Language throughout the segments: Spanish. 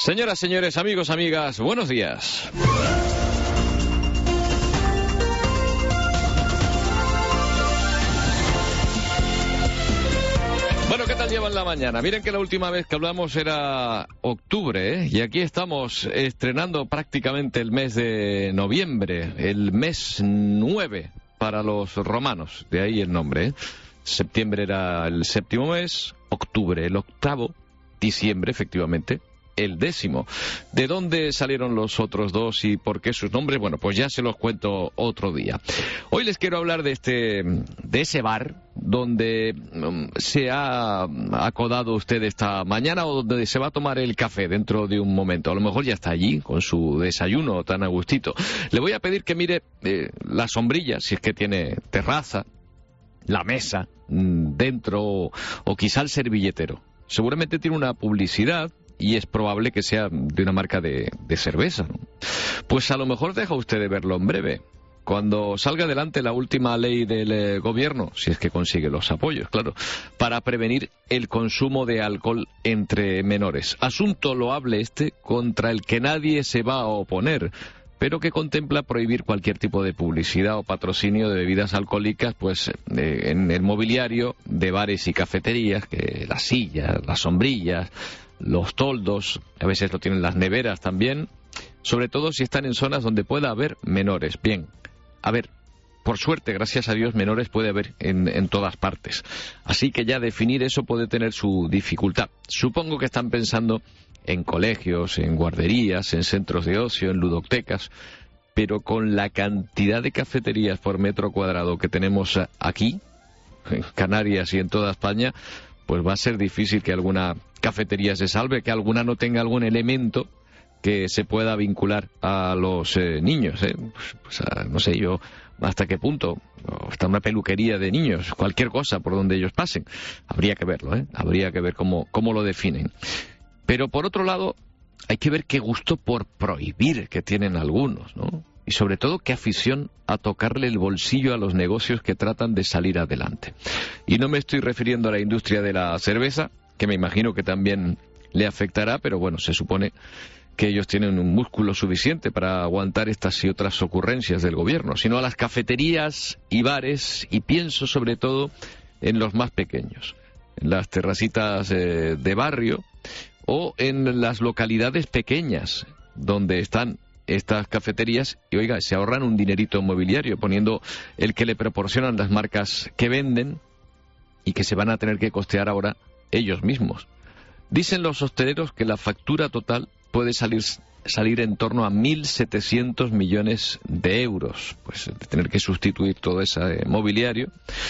Señoras, señores, amigos, amigas, buenos días. Bueno, ¿qué tal llevan la mañana? Miren que la última vez que hablamos era octubre, ¿eh? Y aquí estamos estrenando prácticamente el mes de noviembre, el mes 9 para los romanos, de ahí el nombre, ¿eh? Septiembre era el séptimo mes, octubre el octavo, diciembre, efectivamente, el 10º. ¿De dónde salieron los otros dos y por qué sus nombres? Bueno, pues ya se los cuento otro día. Hoy les quiero hablar de ese bar donde se ha acodado usted esta mañana o donde se va a tomar el café dentro de un momento. A lo mejor ya está allí con su desayuno tan a gustito. Le voy a pedir que mire la sombrilla, si es que tiene terraza, la mesa dentro o quizá el servilletero. Seguramente tiene una publicidad y es probable que sea de una marca de cerveza, ¿no? Pues a lo mejor deja usted de verlo en breve, cuando salga adelante la última ley del gobierno, si es que consigue los apoyos, claro, para prevenir el consumo de alcohol entre menores. Asunto loable contra el que nadie se va a oponer, pero que contempla prohibir cualquier tipo de publicidad o patrocinio de bebidas alcohólicas, pues en el mobiliario de bares y cafeterías, que las sillas, las sombrillas, los toldos, a veces lo tienen las neveras también, sobre todo si están en zonas donde pueda haber menores. Bien, a ver, por suerte, gracias a Dios, menores puede haber en todas partes. Así que ya definir eso puede tener su dificultad. Supongo que están pensando en colegios, en guarderías, en centros de ocio, en ludotecas, pero con la cantidad de cafeterías por metro cuadrado que tenemos aquí, en Canarias y en toda España, pues va a ser difícil que alguna cafetería se salve, que alguna no tenga algún elemento que se pueda vincular a los niños, ¿eh? No sé yo hasta qué punto, hasta una peluquería de niños, cualquier cosa por donde ellos pasen. Habría que verlo, ¿eh? Habría que ver cómo lo definen. Pero por otro lado, hay que ver qué gusto por prohibir que tienen algunos, ¿no? Y sobre todo qué afición a tocarle el bolsillo a los negocios que tratan de salir adelante. Y no me estoy refiriendo a la industria de la cerveza, que me imagino que también le afectará, pero bueno, se supone que ellos tienen un músculo suficiente para aguantar estas y otras ocurrencias del gobierno, sino a las cafeterías y bares, y pienso sobre todo en los más pequeños, en las terracitas de barrio o en las localidades pequeñas donde están estas cafeterías y, oiga, se ahorran un dinerito mobiliario poniendo el que le proporcionan las marcas que venden y que se van a tener que costear ahora ellos mismos. Dicen los hosteleros que la factura total puede salir en torno a 1.700 millones de euros, pues de tener que sustituir todo ese mobiliario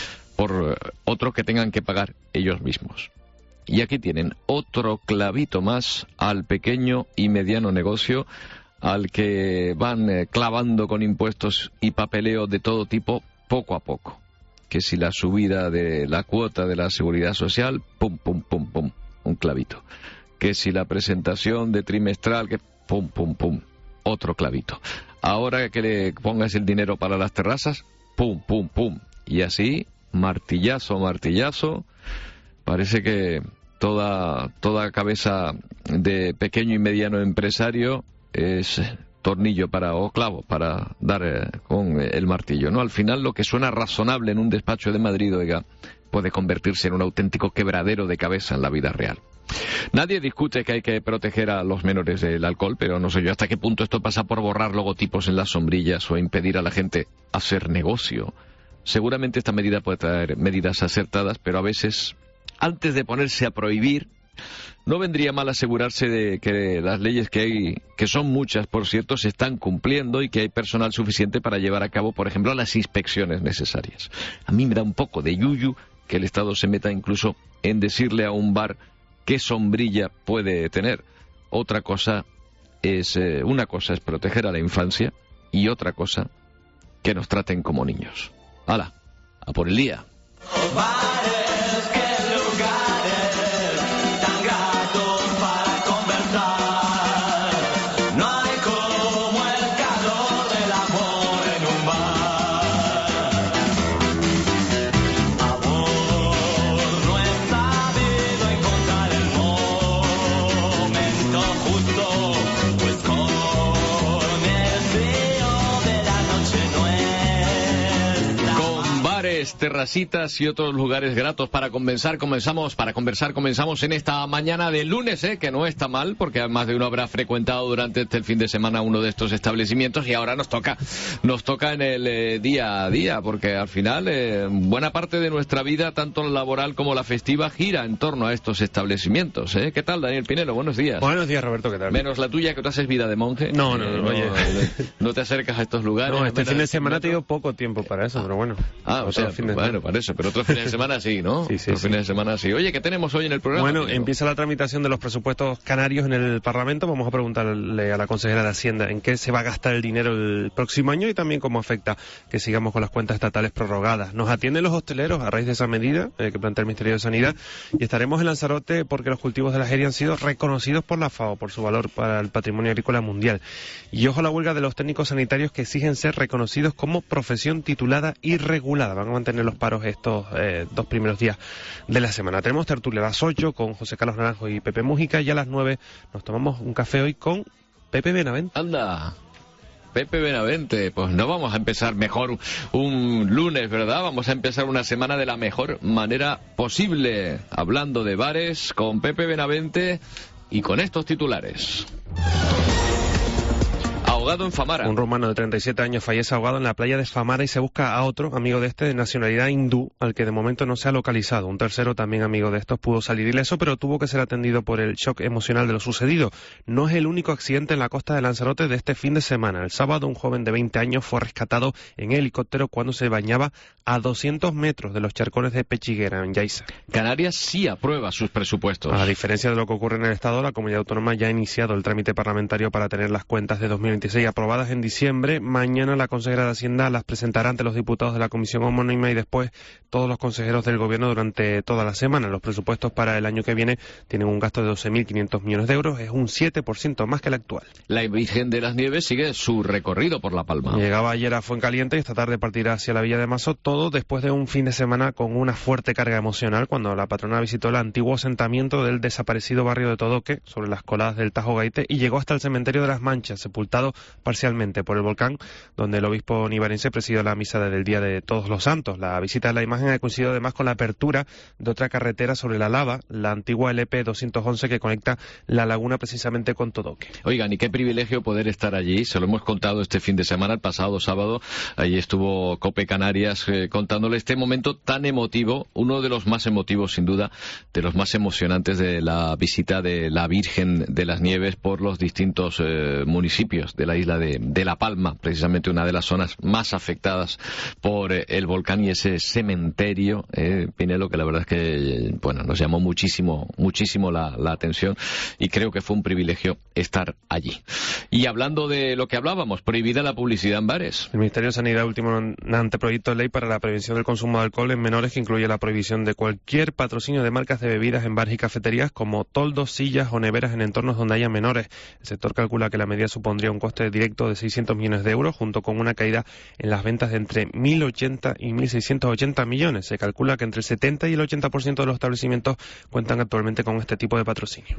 por otro que tengan que pagar ellos mismos. Y aquí tienen otro clavito más al pequeño y mediano negocio, al que van clavando con impuestos y papeleo de todo tipo poco a poco. Que si la subida de la cuota de la seguridad social, pum, pum, pum, pum, un clavito. Que si la presentación de trimestral, que pum, pum, pum, otro clavito. Ahora que le pongas el dinero para las terrazas, pum, pum, pum. Y así, martillazo, martillazo. Parece que toda cabeza de pequeño y mediano empresario es tornillo o clavo para dar con el martillo, ¿no? Al final lo que suena razonable en un despacho de Madrid, oiga, puede convertirse en un auténtico quebradero de cabeza en la vida real. Nadie discute que hay que proteger a los menores del alcohol, pero no sé yo hasta qué punto esto pasa por borrar logotipos en las sombrillas o impedir a la gente hacer negocio. Seguramente esta medida puede traer medidas acertadas, pero a veces, antes de ponerse a prohibir, no vendría mal asegurarse de que las leyes que hay, que son muchas, por cierto, se están cumpliendo y que hay personal suficiente para llevar a cabo, por ejemplo, las inspecciones necesarias. A mí me da un poco de yuyu que el Estado se meta incluso en decirle a un bar qué sombrilla puede tener. Una cosa es proteger a la infancia y otra cosa que nos traten como niños. ¡Hala! ¡A por el día! Justo terracitas y otros lugares gratos para conversar. Comenzamos en esta mañana de lunes, que no está mal, porque más de uno habrá frecuentado durante el fin de semana uno de estos establecimientos, y ahora nos toca en el día a día, porque al final buena parte de nuestra vida, tanto la laboral como la festiva, gira en torno a estos establecimientos. ¿Qué tal, Daniel Pinelo? Buenos días. Buenos días, Roberto, ¿qué tal? Menos la tuya, que tú haces vida de monje. No, oye. No te acercas a estos lugares. No, este fin de semana he tenido poco tiempo para eso, pero bueno. O sea, bueno, para eso, pero otros fines de semana sí, ¿no? Sí. Fines de semana sí. Oye, ¿qué tenemos hoy en el programa? Bueno, empieza la tramitación de los presupuestos canarios en el Parlamento. Vamos a preguntarle a la consejera de Hacienda en qué se va a gastar el dinero el próximo año y también cómo afecta que sigamos con las cuentas estatales prorrogadas. Nos atienden los hosteleros a raíz de esa medida que plantea el Ministerio de Sanidad, y estaremos en Lanzarote porque los cultivos de la Jeria han sido reconocidos por la FAO por su valor para el patrimonio agrícola mundial. Y ojo a la huelga de los técnicos sanitarios que exigen ser reconocidos como profesión titulada y regulada. Van a mantener los paros estos 2 primeros días de la semana. Tenemos tertulia a las 8 con José Carlos Naranjo y Pepe Mújica, y a las 9 nos tomamos un café hoy con Pepe Benavente. Anda, Pepe Benavente, pues no vamos a empezar mejor un lunes, ¿verdad? Vamos a empezar una semana de la mejor manera posible, hablando de bares con Pepe Benavente y con estos titulares. Ahogado en Famara. Un rumano de 37 años fallece ahogado en la playa de Famara y se busca a otro amigo de este de nacionalidad hindú, al que de momento no se ha localizado. Un tercero, también amigo de estos, pudo salir ileso, pero tuvo que ser atendido por el shock emocional de lo sucedido. No es el único accidente en la costa de Lanzarote de este fin de semana. El sábado, un joven de 20 años fue rescatado en helicóptero cuando se bañaba a 200 metros de los charcones de Pechiguera, en Yaiza. Canarias sí aprueba sus presupuestos. A diferencia de lo que ocurre en el Estado, la comunidad autónoma ya ha iniciado el trámite parlamentario para tener las cuentas de 2026 aprobadas en diciembre. Mañana la consejera de Hacienda las presentará ante los diputados de la comisión homónima y después todos los consejeros del gobierno durante toda la semana. Los presupuestos para el año que viene tienen un gasto de 12.500 millones de euros, es un 7% más que el actual. La Virgen de las Nieves sigue su recorrido por La Palma. Llegaba ayer a Fuencaliente y esta tarde partirá hacia la Villa de Mazo, todo después de un fin de semana con una fuerte carga emocional cuando la patrona visitó el antiguo asentamiento del desaparecido barrio de Todoque, sobre las coladas del Tajo Gaite, y llegó hasta el cementerio de las Manchas, sepultado parcialmente por el volcán, donde el obispo nivarense presidió la misa del Día de Todos los Santos. La visita de la imagen ha coincidido además con la apertura de otra carretera sobre la lava, la antigua LP 211 que conecta la laguna precisamente con Todoque. Oigan, y qué privilegio poder estar allí. Se lo hemos contado este fin de semana, el pasado sábado. Allí estuvo COPE Canarias contándole este momento tan emotivo, uno de los más emotivos sin duda, de los más emocionantes de la visita de la Virgen de las Nieves por los distintos municipios de la isla de La Palma, precisamente una de las zonas más afectadas por el volcán y ese cementerio, Pinelo, que la verdad es que nos llamó muchísimo la atención, y creo que fue un privilegio estar allí. Y hablando de lo que hablábamos, prohibida la publicidad en bares. El Ministerio de Sanidad último un anteproyecto de ley para la prevención del consumo de alcohol en menores que incluye la prohibición de cualquier patrocinio de marcas de bebidas en bares y cafeterías como toldos, sillas o neveras en entornos donde haya menores. El sector calcula que la medida supondría un coste directo de 600 millones de euros, junto con una caída en las ventas de entre 1.080 y 1.680 millones. Se calcula que entre el 70 y el 80% de los establecimientos cuentan actualmente con este tipo de patrocinio.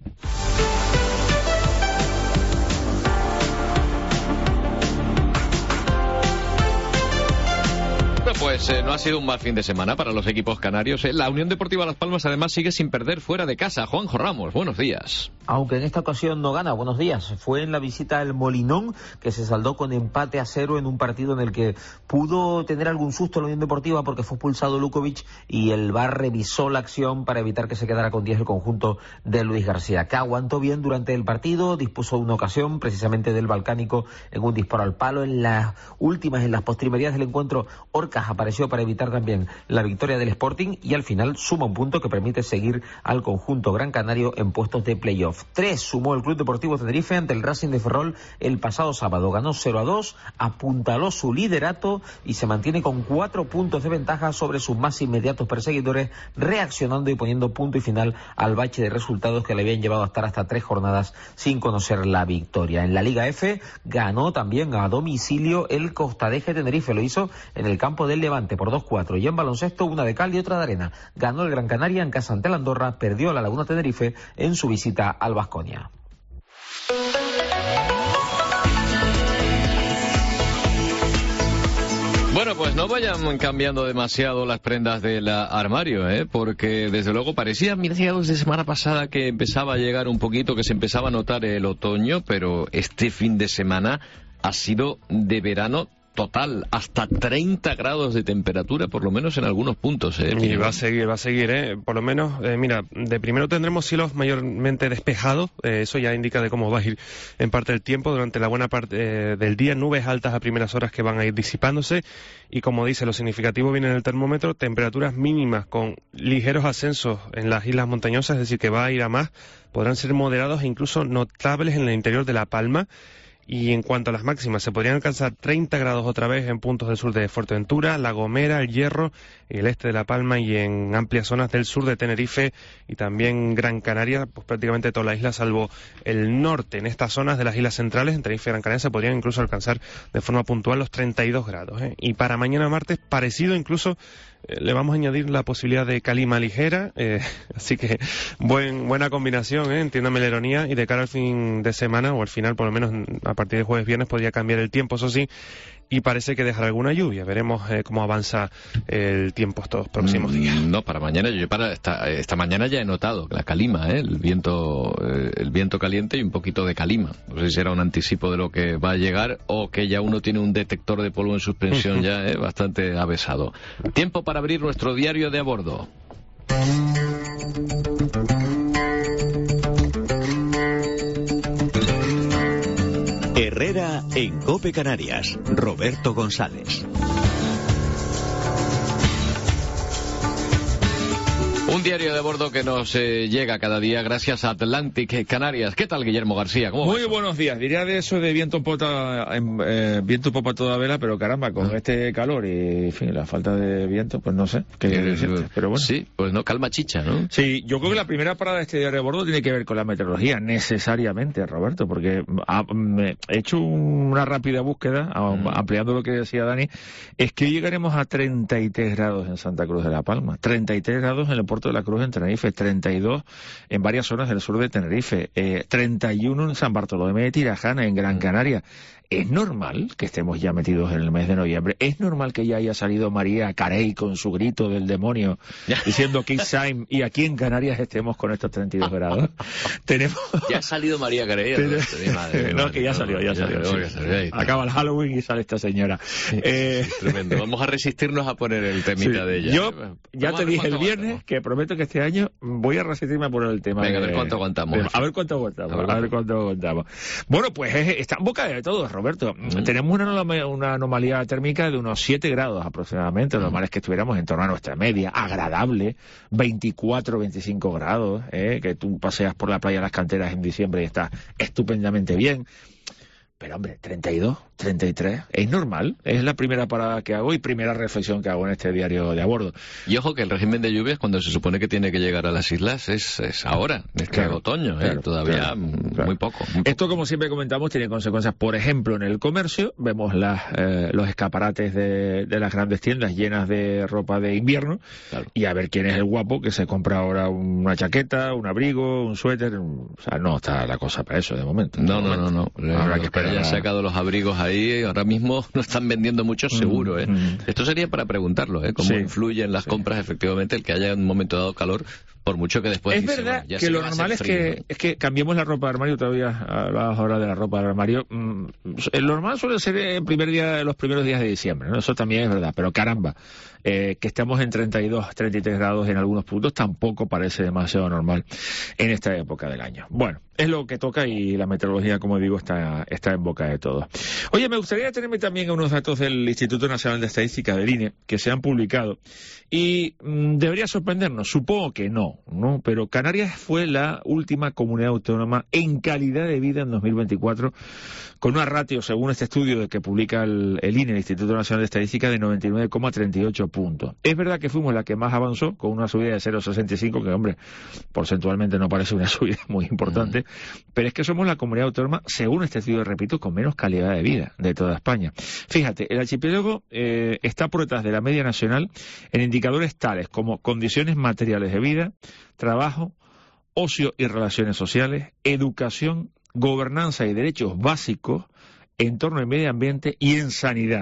Pues no ha sido un mal fin de semana para los equipos canarios. La Unión Deportiva Las Palmas además sigue sin perder fuera de casa. Juanjo Ramos, buenos días. Aunque en esta ocasión no gana, buenos días. Fue en la visita al Molinón que se saldó con empate a 0 en un partido en el que pudo tener algún susto la Unión Deportiva porque fue expulsado Lukovic y el VAR revisó la acción para evitar que se quedara con 10 el conjunto de Luis García, que aguantó bien durante el partido, dispuso una ocasión precisamente del Balcánico en un disparo al palo. En las postrimerías del encuentro, Orcas apareció para evitar también la victoria del Sporting y al final suma un punto que permite seguir al conjunto gran canario en puestos de playoff. 3 sumó el Club Deportivo Tenerife ante el Racing de Ferrol el pasado sábado. Ganó 0-2, apuntaló su liderato y se mantiene con 4 puntos de ventaja sobre sus más inmediatos perseguidores, reaccionando y poniendo punto y final al bache de resultados que le habían llevado a estar hasta 3 jornadas sin conocer la victoria. En la Liga F ganó también a domicilio el Costadeje Tenerife, lo hizo en el campo del Levante por 2-4, y en baloncesto una de cal y otra de arena. Ganó el Gran Canaria en casa ante el Andorra, perdió la Laguna Tenerife en su visita al Baskonia. Bueno, pues no vayan cambiando demasiado las prendas del armario, porque desde luego parecía a mediados de semana pasada que empezaba a llegar un poquito, que se empezaba a notar el otoño, pero este fin de semana ha sido de verano total, hasta 30 grados de temperatura, por lo menos en algunos puntos. Y va a seguir, por lo menos, mira, de primero tendremos cielos mayormente despejados, eso ya indica de cómo va a ir en parte el tiempo durante la buena parte del día, nubes altas a primeras horas que van a ir disipándose, y como dice, lo significativo viene en el termómetro, temperaturas mínimas con ligeros ascensos en las islas montañosas, es decir, que va a ir a más, podrán ser moderados e incluso notables en el interior de La Palma. Y en cuanto a las máximas, se podrían alcanzar 30 grados otra vez en puntos del sur de Fuerteventura, La Gomera, El Hierro, el este de La Palma y en amplias zonas del sur de Tenerife y también Gran Canaria, pues prácticamente toda la isla salvo el norte. En estas zonas de las islas centrales, en Tenerife y Gran Canaria, se podrían incluso alcanzar de forma puntual los 32 grados. Y para mañana martes, parecido incluso, le vamos a añadir la posibilidad de calima ligera, así que buena combinación, entiéndame la ironía, y de cara al fin de semana, o al final por lo menos a partir de jueves viernes podría cambiar el tiempo, eso sí, y parece que dejará alguna lluvia. Veremos cómo avanza el tiempo estos próximos días. No, para mañana, yo para esta mañana ya he notado la calima, el viento caliente y un poquito de calima. No sé si será un anticipo de lo que va a llegar o que ya uno tiene un detector de polvo en suspensión ya bastante avesado. Tiempo para abrir nuestro diario de a bordo. Herrera en COPE Canarias. Roberto González. Un diario de bordo que nos llega cada día gracias a Atlantic Canarias. ¿Qué tal, Guillermo García? ¿Cómo Muy buenos días. Diría de eso de viento en popa toda vela, pero caramba, con este calor y, en fin, la falta de viento, pues no sé qué decirte, pero bueno. Sí, pues no, calma chicha, ¿no? Sí, yo creo que la primera parada de este diario de bordo tiene que ver con la meteorología, necesariamente, Roberto, porque he hecho una rápida búsqueda, ampliando lo que decía Dani, es que hoy llegaremos a 33 grados en Santa Cruz de la Palma, 33 grados en el puerto de la Cruz en Tenerife, 32 en varias zonas del sur de Tenerife, 31 en San Bartolomé de Tirajana, en Gran Canaria. ¿Es normal que estemos ya metidos en el mes de noviembre? ¿Es normal que ya haya salido María Carey con su grito del demonio diciendo Kiss Time y aquí en Canarias estemos con estos 32 grados? Tenemos... Ya ha salido María Carey. No, que ya salió. Acaba el Halloween y sale esta señora. Tremendo. Vamos a resistirnos a poner el temita de ella. Yo ya te dije el viernes que prometo que este año voy a resistirme a poner el tema. Venga, a ver cuánto aguantamos. A ver cuánto aguantamos. Bueno, pues está en boca de todos, Roberto. Tenemos una anomalía térmica de unos 7 grados aproximadamente. Lo normal es que estuviéramos en torno a nuestra media, agradable, 24, 25 grados, que tú paseas por la playa de las Canteras en diciembre y está estupendamente bien. Pero hombre, 32, 33, es normal. Es la primera parada que hago y primera reflexión que hago en este diario de a bordo. Y ojo que el régimen de lluvias, cuando se supone que tiene que llegar a las islas, es ahora, este otoño, todavía muy poco. Esto, como siempre comentamos, tiene consecuencias. Por ejemplo, en el comercio vemos los escaparates de las grandes tiendas llenas de ropa de invierno, y a ver quién es el guapo que se compra ahora una chaqueta, un abrigo, un suéter. O sea, no está la cosa para eso de momento. No. Habrá que esperar. Ya han sacado los abrigos ahí, ahora mismo no están vendiendo mucho seguro, Esto sería para preguntarlo, cómo influye en las compras efectivamente el que haya en un momento dado calor, por mucho que después... Es verdad que lo normal es que cambiemos la ropa de armario. Todavía hablabas ahora de la ropa de armario. Lo normal suele ser los primeros días de diciembre, ¿no? Eso también es verdad, pero caramba, que estemos en 32, 33 grados en algunos puntos tampoco parece demasiado normal en esta época del año. Bueno, es lo que toca y la meteorología, como digo, está en boca de todos. Oye, me gustaría detenerme también a unos datos del Instituto Nacional de Estadística, del INE, que se han publicado y debería sorprendernos. Supongo que no, pero Canarias fue la última comunidad autónoma en calidad de vida en 2024, con una ratio, según este estudio que publica el INE, el Instituto Nacional de Estadística, de 99,38 puntos. Es verdad que fuimos la que más avanzó, con una subida de 0,65, que, hombre, porcentualmente no parece una subida muy importante, pero es que somos la comunidad autónoma, según este estudio, repito, con menos calidad de vida de toda España. Fíjate, el archipiélago está por detrás de la media nacional en indicadores tales como condiciones materiales de vida, trabajo, ocio y relaciones sociales, educación, gobernanza y derechos básicos, entorno y medio ambiente y en sanidad.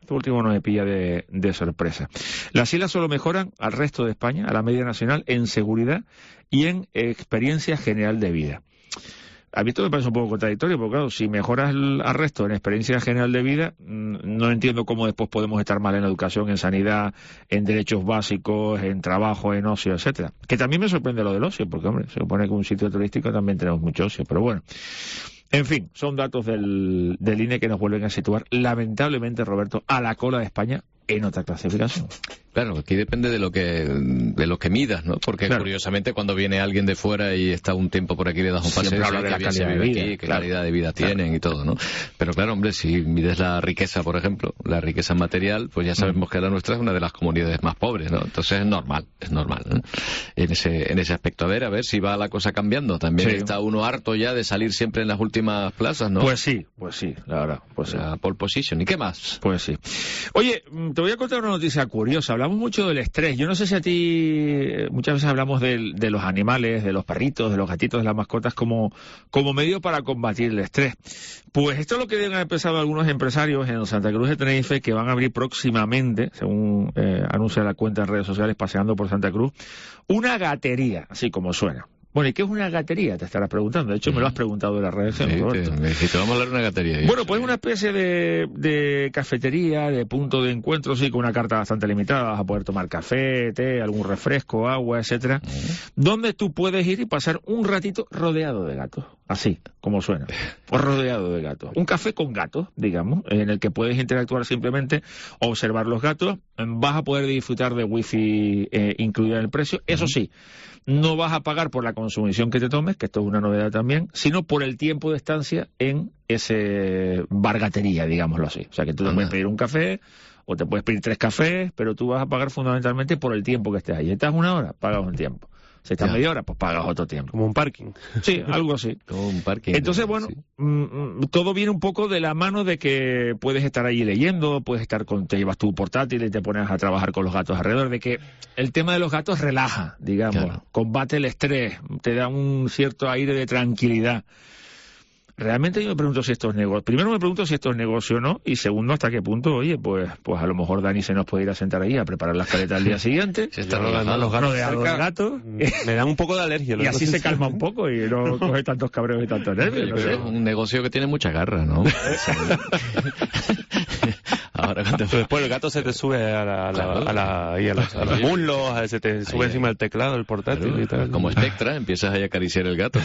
Esto último nos pilla de sorpresa. Las islas solo mejoran al resto de España, a la media nacional, en seguridad y en experiencia general de vida. A mí esto me parece un poco contradictorio, porque claro, si mejoras al resto en experiencia general de vida, no entiendo cómo después podemos estar mal en educación, en sanidad, en derechos básicos, en trabajo, en ocio, etcétera. Que también me sorprende lo del ocio, porque hombre, se supone que en un sitio turístico también tenemos mucho ocio, pero bueno. En fin, son datos del INE que nos vuelven a situar, lamentablemente, Roberto, a la cola de España en otra clasificación. Claro, aquí depende de lo que midas, ¿no? Porque claro, curiosamente cuando viene alguien de fuera y está un tiempo por aquí, le das un paseo, habla de la calidad de vida, aquí, qué calidad de vida tienen y todo, ¿no? Pero claro, hombre, si mides la riqueza, por ejemplo, la riqueza material, pues ya sabemos que la nuestra es una de las comunidades más pobres, ¿no? Entonces es normal, ¿no? En ese aspecto. A ver si va la cosa cambiando. También está uno harto ya de salir siempre en las últimas plazas, ¿no? Pues sí, la verdad. Pues la pole position. ¿Y qué más? Pues sí. Oye, te voy a contar una noticia curiosa. Hablamos mucho del estrés. Yo no sé si a ti, muchas veces hablamos de los animales, de los perritos, de los gatitos, de las mascotas como medio para combatir el estrés. Pues esto es lo que han empezado algunos empresarios en Santa Cruz de Tenerife, que van a abrir próximamente, según anuncia la cuenta en redes sociales Paseando por Santa Cruz, una gatería, así como suena. Bueno, ¿y qué es una gatería? Te estarás preguntando. De hecho, me lo has preguntado en la redacción. Sí, te vamos a hablar de una gatería. Bueno, pues es una especie de cafetería, de punto de encuentro, sí, con una carta bastante limitada. Vas a poder tomar café, té, algún refresco, agua, etcétera, donde tú puedes ir y pasar un ratito rodeado de gatos. Así, como suena. O rodeado de gatos. Un café con gatos, digamos, en el que puedes interactuar simplemente, observar los gatos. Vas a poder disfrutar de wifi incluido en el precio. Eso sí, no vas a pagar por la consumición que te tomes, que esto es una novedad también, sino por el tiempo de estancia en ese bargatería, digámoslo así. O sea, que tú te puedes pedir un café o te puedes pedir 3 cafés, pero tú vas a pagar fundamentalmente por el tiempo que estés ahí. Estás 1 hora, pagas un tiempo. Si estás media hora, pues pagas otro tiempo. Como un parking. Sí, algo así. Como un parking. Entonces, bueno, todo viene un poco de la mano de que puedes estar ahí leyendo, puedes estar te llevas tu portátil y te pones a trabajar con los gatos alrededor, de que el tema de los gatos relaja, digamos, combate el estrés, te da un cierto aire de tranquilidad. Realmente yo me pregunto si esto es negocio. Primero me pregunto si esto es negocio o no, y segundo, hasta qué punto, oye, pues a lo mejor Dani se nos puede ir a sentar ahí a preparar las caletas al día siguiente. Se están rodando los gatos cerca, me da un poco de alergia. Y así se calma un poco y no coge tantos cabreos y tantos nervios. No sé. Es un negocio que tiene mucha garra, ¿no? Ahora, después el gato se te sube a los muslos, se te sube encima del teclado, el portátil y tal. Como Spectra, empiezas ahí a acariciar el gato.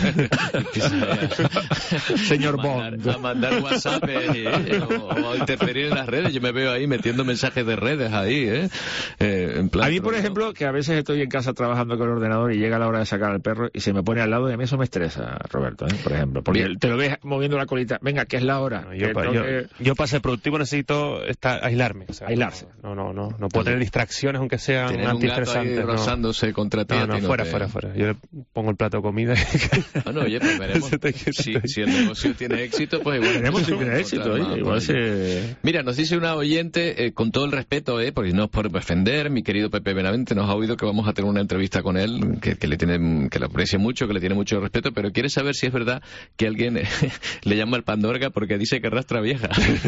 Señor Bond. A mandar WhatsApp o a interferir en las redes. Yo me veo ahí metiendo mensajes de redes ahí, en plan, a mí, por ejemplo, que a veces estoy en casa trabajando con el ordenador y llega la hora de sacar al perro y se me pone al lado, y a mí eso me estresa, Roberto, por ejemplo. Porque te lo ves moviendo la colita. Venga, que es la hora. Yo para ser productivo necesito aislarme. O sea, aislarse. No puedo tener distracciones aunque sean antiestresantes. Un rozándose contra ti. Fuera. Yo le pongo el plato de comida. Bueno, oye, pues veremos. Si el negocio tiene éxito, pues igual. Veremos si tiene éxito. Mira, nos dice una oyente, con todo el respeto, porque no es por defender, mi querido Pepe Benavente, nos ha oído que vamos a tener una entrevista con él, que le aprecia mucho, que le tiene mucho respeto, pero quiere saber si es verdad que alguien le llama al Pandorga porque dice que arrastra vieja.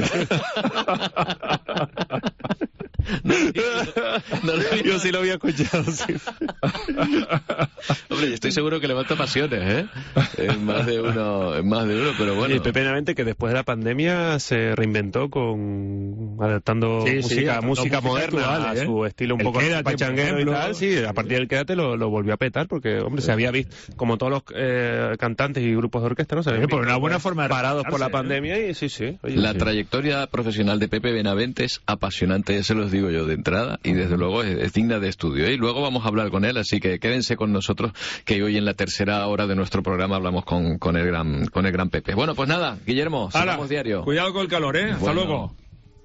Yo sí lo había escuchado, sí. Hombre, yo estoy seguro que levanta pasiones, en más de uno, pero bueno. Y Pepe Benavente, que después de la pandemia se reinventó adaptando música moderna a su estilo un poco pachanguero y tal. Sí, a partir del Quédate lo volvió a petar porque, hombre, se había visto, como todos los cantantes y grupos de orquesta, ¿no? Se habían por una buena forma de parados por la pandemia y sí. Oye, la trayectoria profesional de Pepe Benavente es apasionante, se los digo yo de entrada, y desde luego es digna de estudio. Y luego vamos a hablar con él, así que quédense con nosotros, que hoy en la tercera hora de nuestro programa hablamos con el gran Pepe. Bueno, pues nada, Guillermo, sigamos diario. Cuidado con el calor, Hasta luego.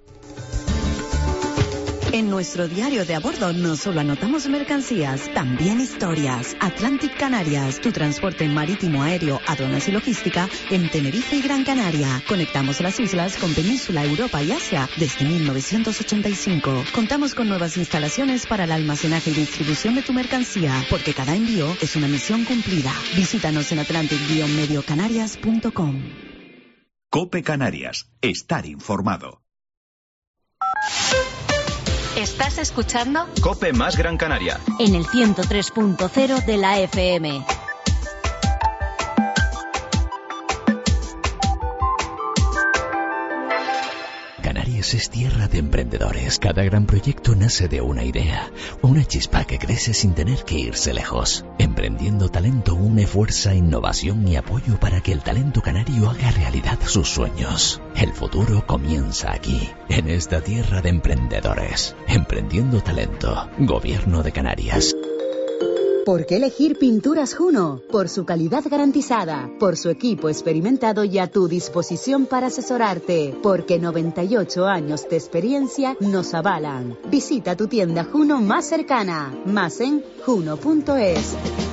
En nuestro diario de a bordo no solo anotamos mercancías, también historias. Atlantic Canarias, tu transporte marítimo, aéreo, aduanas y logística en Tenerife y Gran Canaria. Conectamos las islas con Península, Europa y Asia desde 1985. Contamos con nuevas instalaciones para el almacenaje y distribución de tu mercancía, porque cada envío es una misión cumplida. Visítanos en atlantic-mediocanarias.com. COPE Canarias. Estar informado. ¿Estás escuchando? COPE más Gran Canaria. En el 103.0 de la FM. Canarias es tierra de emprendedores. Cada gran proyecto nace de una idea, una chispa que crece sin tener que irse lejos. Emprendiendo Talento une fuerza, innovación y apoyo para que el talento canario haga realidad sus sueños. El futuro comienza aquí, en esta tierra de emprendedores. Emprendiendo Talento, Gobierno de Canarias. ¿Por qué elegir Pinturas Juno? Por su calidad garantizada, por su equipo experimentado y a tu disposición para asesorarte, porque 98 años de experiencia nos avalan. Visita tu tienda Juno más cercana, más en juno.es.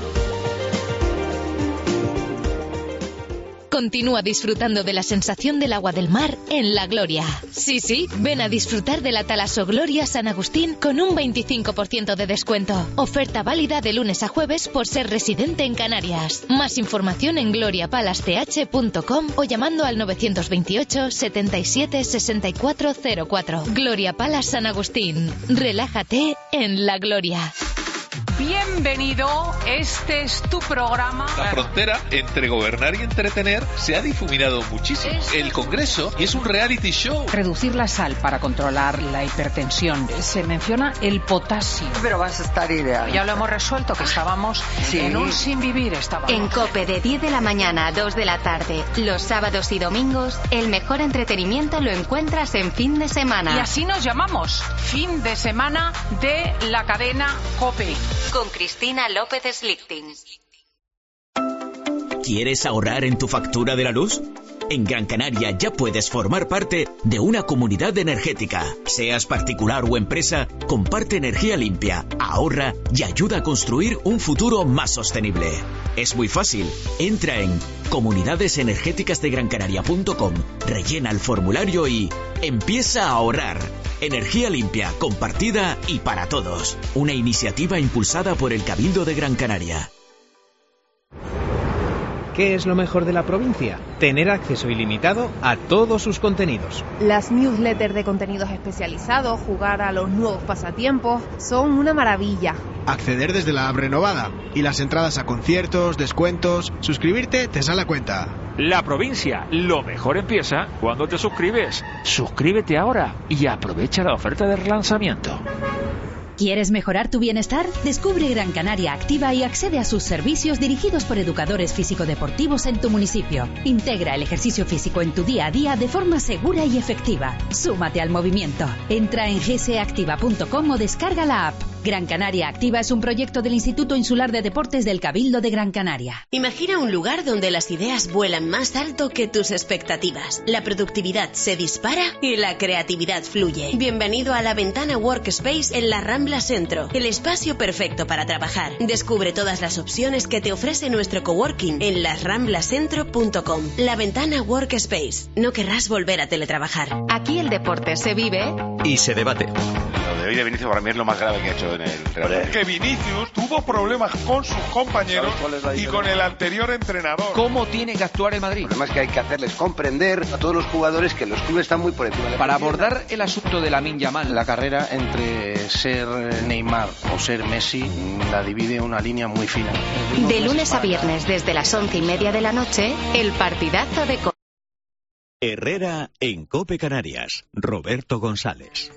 Continúa disfrutando de la sensación del agua del mar en La Gloria. Sí, ven a disfrutar de la Talaso Gloria San Agustín con un 25% de descuento. Oferta válida de lunes a jueves por ser residente en Canarias. Más información en gloriapalace.com o llamando al 928 77 64 04. Gloria Palace San Agustín. Relájate en La Gloria. Bienvenido, este es tu programa. La frontera entre gobernar y entretener se ha difuminado muchísimo. El Congreso es un reality show. Reducir la sal para controlar la hipertensión. Se menciona el potasio. Pero vas a estar ideal. Ya lo hemos resuelto, que estábamos en un sin vivir. En COPE de 10 de la mañana a 2 de la tarde, los sábados y domingos, el mejor entretenimiento lo encuentras en fin de semana. Y así nos llamamos, fin de semana de la cadena COPE. Con Cristina López Slichting. ¿Quieres ahorrar en tu factura de la luz? En Gran Canaria ya puedes formar parte de una comunidad energética. Seas particular o empresa, comparte energía limpia, ahorra y ayuda a construir un futuro más sostenible. Es muy fácil. Entra en comunidadesenergéticasdegrancanaria.com, rellena el formulario y empieza a ahorrar. Energía limpia, compartida y para todos. Una iniciativa impulsada por el Cabildo de Gran Canaria. ¿Qué es lo mejor de la provincia? Tener acceso ilimitado a todos sus contenidos. Las newsletters de contenidos especializados, jugar a los nuevos pasatiempos, son una maravilla. Acceder desde la app renovada y las entradas a conciertos, descuentos, suscribirte te sale a cuenta. La provincia, lo mejor empieza cuando te suscribes. Suscríbete ahora y aprovecha la oferta de relanzamiento. ¿Quieres mejorar tu bienestar? Descubre Gran Canaria Activa y accede a sus servicios dirigidos por educadores físico-deportivos en tu municipio. Integra el ejercicio físico en tu día a día de forma segura y efectiva. Súmate al movimiento. Entra en gsactiva.com o descarga la app. Gran Canaria Activa es un proyecto del Instituto Insular de Deportes del Cabildo de Gran Canaria. Imagina un lugar donde las ideas vuelan más alto que tus expectativas. La productividad se dispara y la creatividad fluye. Bienvenido a la Ventana Workspace en la Rambla Centro, el espacio perfecto para trabajar. Descubre todas las opciones que te ofrece nuestro coworking en lasramblacentro.com. La Ventana Workspace. No querrás volver a teletrabajar. Aquí el deporte se vive y se debate. Lo de hoy de Vinicius para mí es lo más grave que ha hecho en el Real Madrid. Que Vinicius tuvo problemas con sus compañeros y con el anterior entrenador. ¿Cómo tiene que actuar el Madrid? El problema es que hay que hacerles comprender a todos los jugadores que los clubes están muy por encima de la Para abordar el asunto de Lamine Yamal, la carrera entre ser Neymar o ser Messi la divide una línea muy fina. De lunes a viernes desde las 11:30 de la noche, el partidazo de Herrera en COPE Canarias. Roberto González.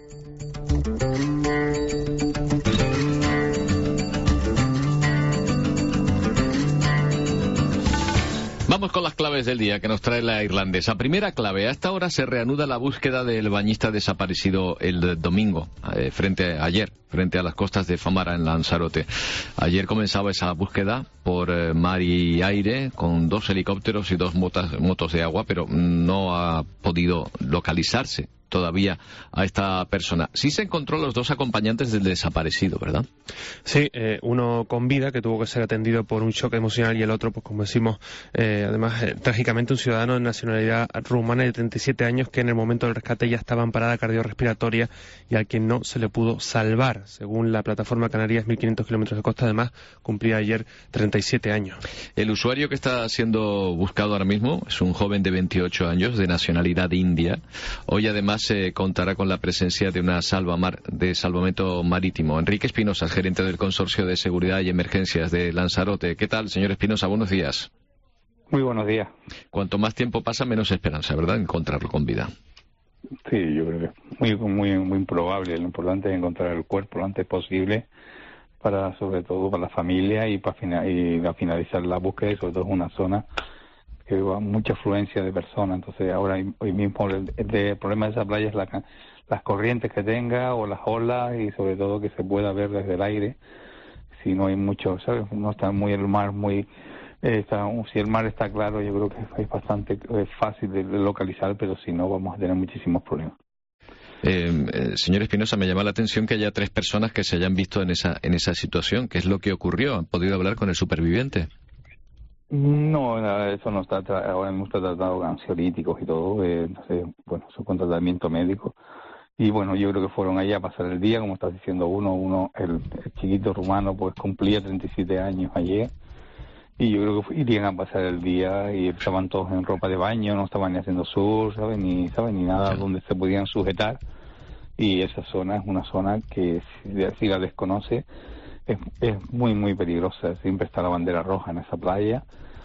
Vamos con las claves del día que nos trae la irlandesa. Primera clave, a esta hora se reanuda la búsqueda del bañista desaparecido el domingo, frente a las costas de Famara en Lanzarote. Ayer comenzaba esa búsqueda por mar y aire con 2 helicópteros y 2 motos de agua, pero no ha podido localizarse todavía a esta persona. Sí se encontró los 2 acompañantes del desaparecido, ¿verdad? Sí, uno con vida, que tuvo que ser atendido por un shock emocional, y el otro, pues como decimos, además, trágicamente un ciudadano de nacionalidad rumana de 37 años que en el momento del rescate ya estaba en parada cardiorrespiratoria y al que no se le pudo salvar. Según la plataforma Canarias, 1.500 kilómetros de costa, además, cumplía ayer 37 años. El usuario que está siendo buscado ahora mismo es un joven de 28 años de nacionalidad india. Hoy, además, además se contará con la presencia de una salvamar de salvamento marítimo. Enrique Espinosa, gerente del Consorcio de Seguridad y Emergencias de Lanzarote. ¿Qué tal, señor Espinosa? Buenos días. Muy buenos días. Cuanto más tiempo pasa, menos esperanza, ¿verdad?, encontrarlo con vida. Sí, yo creo que muy improbable. Lo importante es encontrar el cuerpo lo antes posible, sobre todo para la familia y para finalizar la búsqueda. Y sobre todo es una zona que va mucha afluencia de personas. Entonces hoy mismo el problema de esa playa es las corrientes que tenga o las olas, y sobre todo que se pueda ver desde el aire. Si no hay mucho, ¿sabes? No está muy el mar si el mar está claro, yo creo que es bastante fácil de localizar, pero si no vamos a tener muchísimos problemas. Señor Espinosa, me llama la atención que haya 3 personas que se hayan visto en esa situación. ¿Qué es lo que ocurrió? ¿Han podido hablar con el superviviente? No, eso no está, ahora mismo está tratado con ansiolíticos y todo, entonces, bueno, eso con tratamiento médico. Y bueno, yo creo que fueron allá a pasar el día, como estás diciendo el chiquito rumano pues cumplía 37 años ayer, y yo creo que irían a pasar el día y estaban todos en ropa de baño, no estaban ni haciendo surf, ni nada donde se podían sujetar, y esa zona es una zona que si la desconoce es muy peligrosa. Siempre está la bandera roja en esa playa,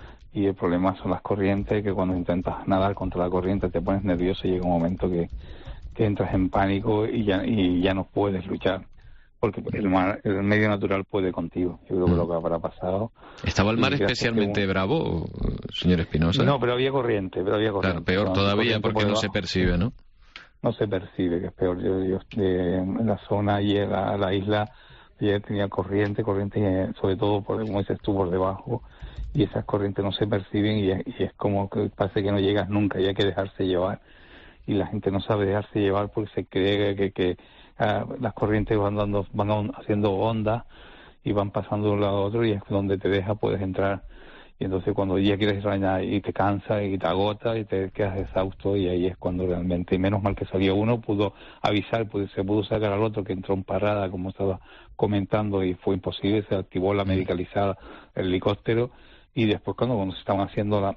y el problema son las corrientes, que cuando intentas nadar contra la corriente te pones nervioso y llega un momento que entras en pánico y ya no puedes luchar, porque el medio natural puede contigo. Yo creo que lo que habrá pasado. ¿Estaba el mar especialmente bravo, señor Espinosa? No, pero había corriente. Claro, peor todavía porque no se percibe, ¿no? No se percibe, que es peor. Yo en la zona ayer, la isla, ayer tenía corriente, sobre todo, como dices tú, por debajo, y esas corrientes no se perciben y es como que parece que no llegas nunca, y hay que dejarse llevar. Y la gente no sabe dejarse llevar porque se cree que las corrientes van haciendo ondas y van pasando de un lado a otro, y es donde te deja, puedes entrar. Y entonces cuando ya quieres bañar y te cansa y te agota y te quedas exhausto, y ahí es cuando realmente, menos mal que salió uno, pudo avisar, se pudo sacar al otro que entró en parada, como estaba comentando, y fue imposible, se activó la medicalizada, el helicóptero, y después cuando se estaban haciendo la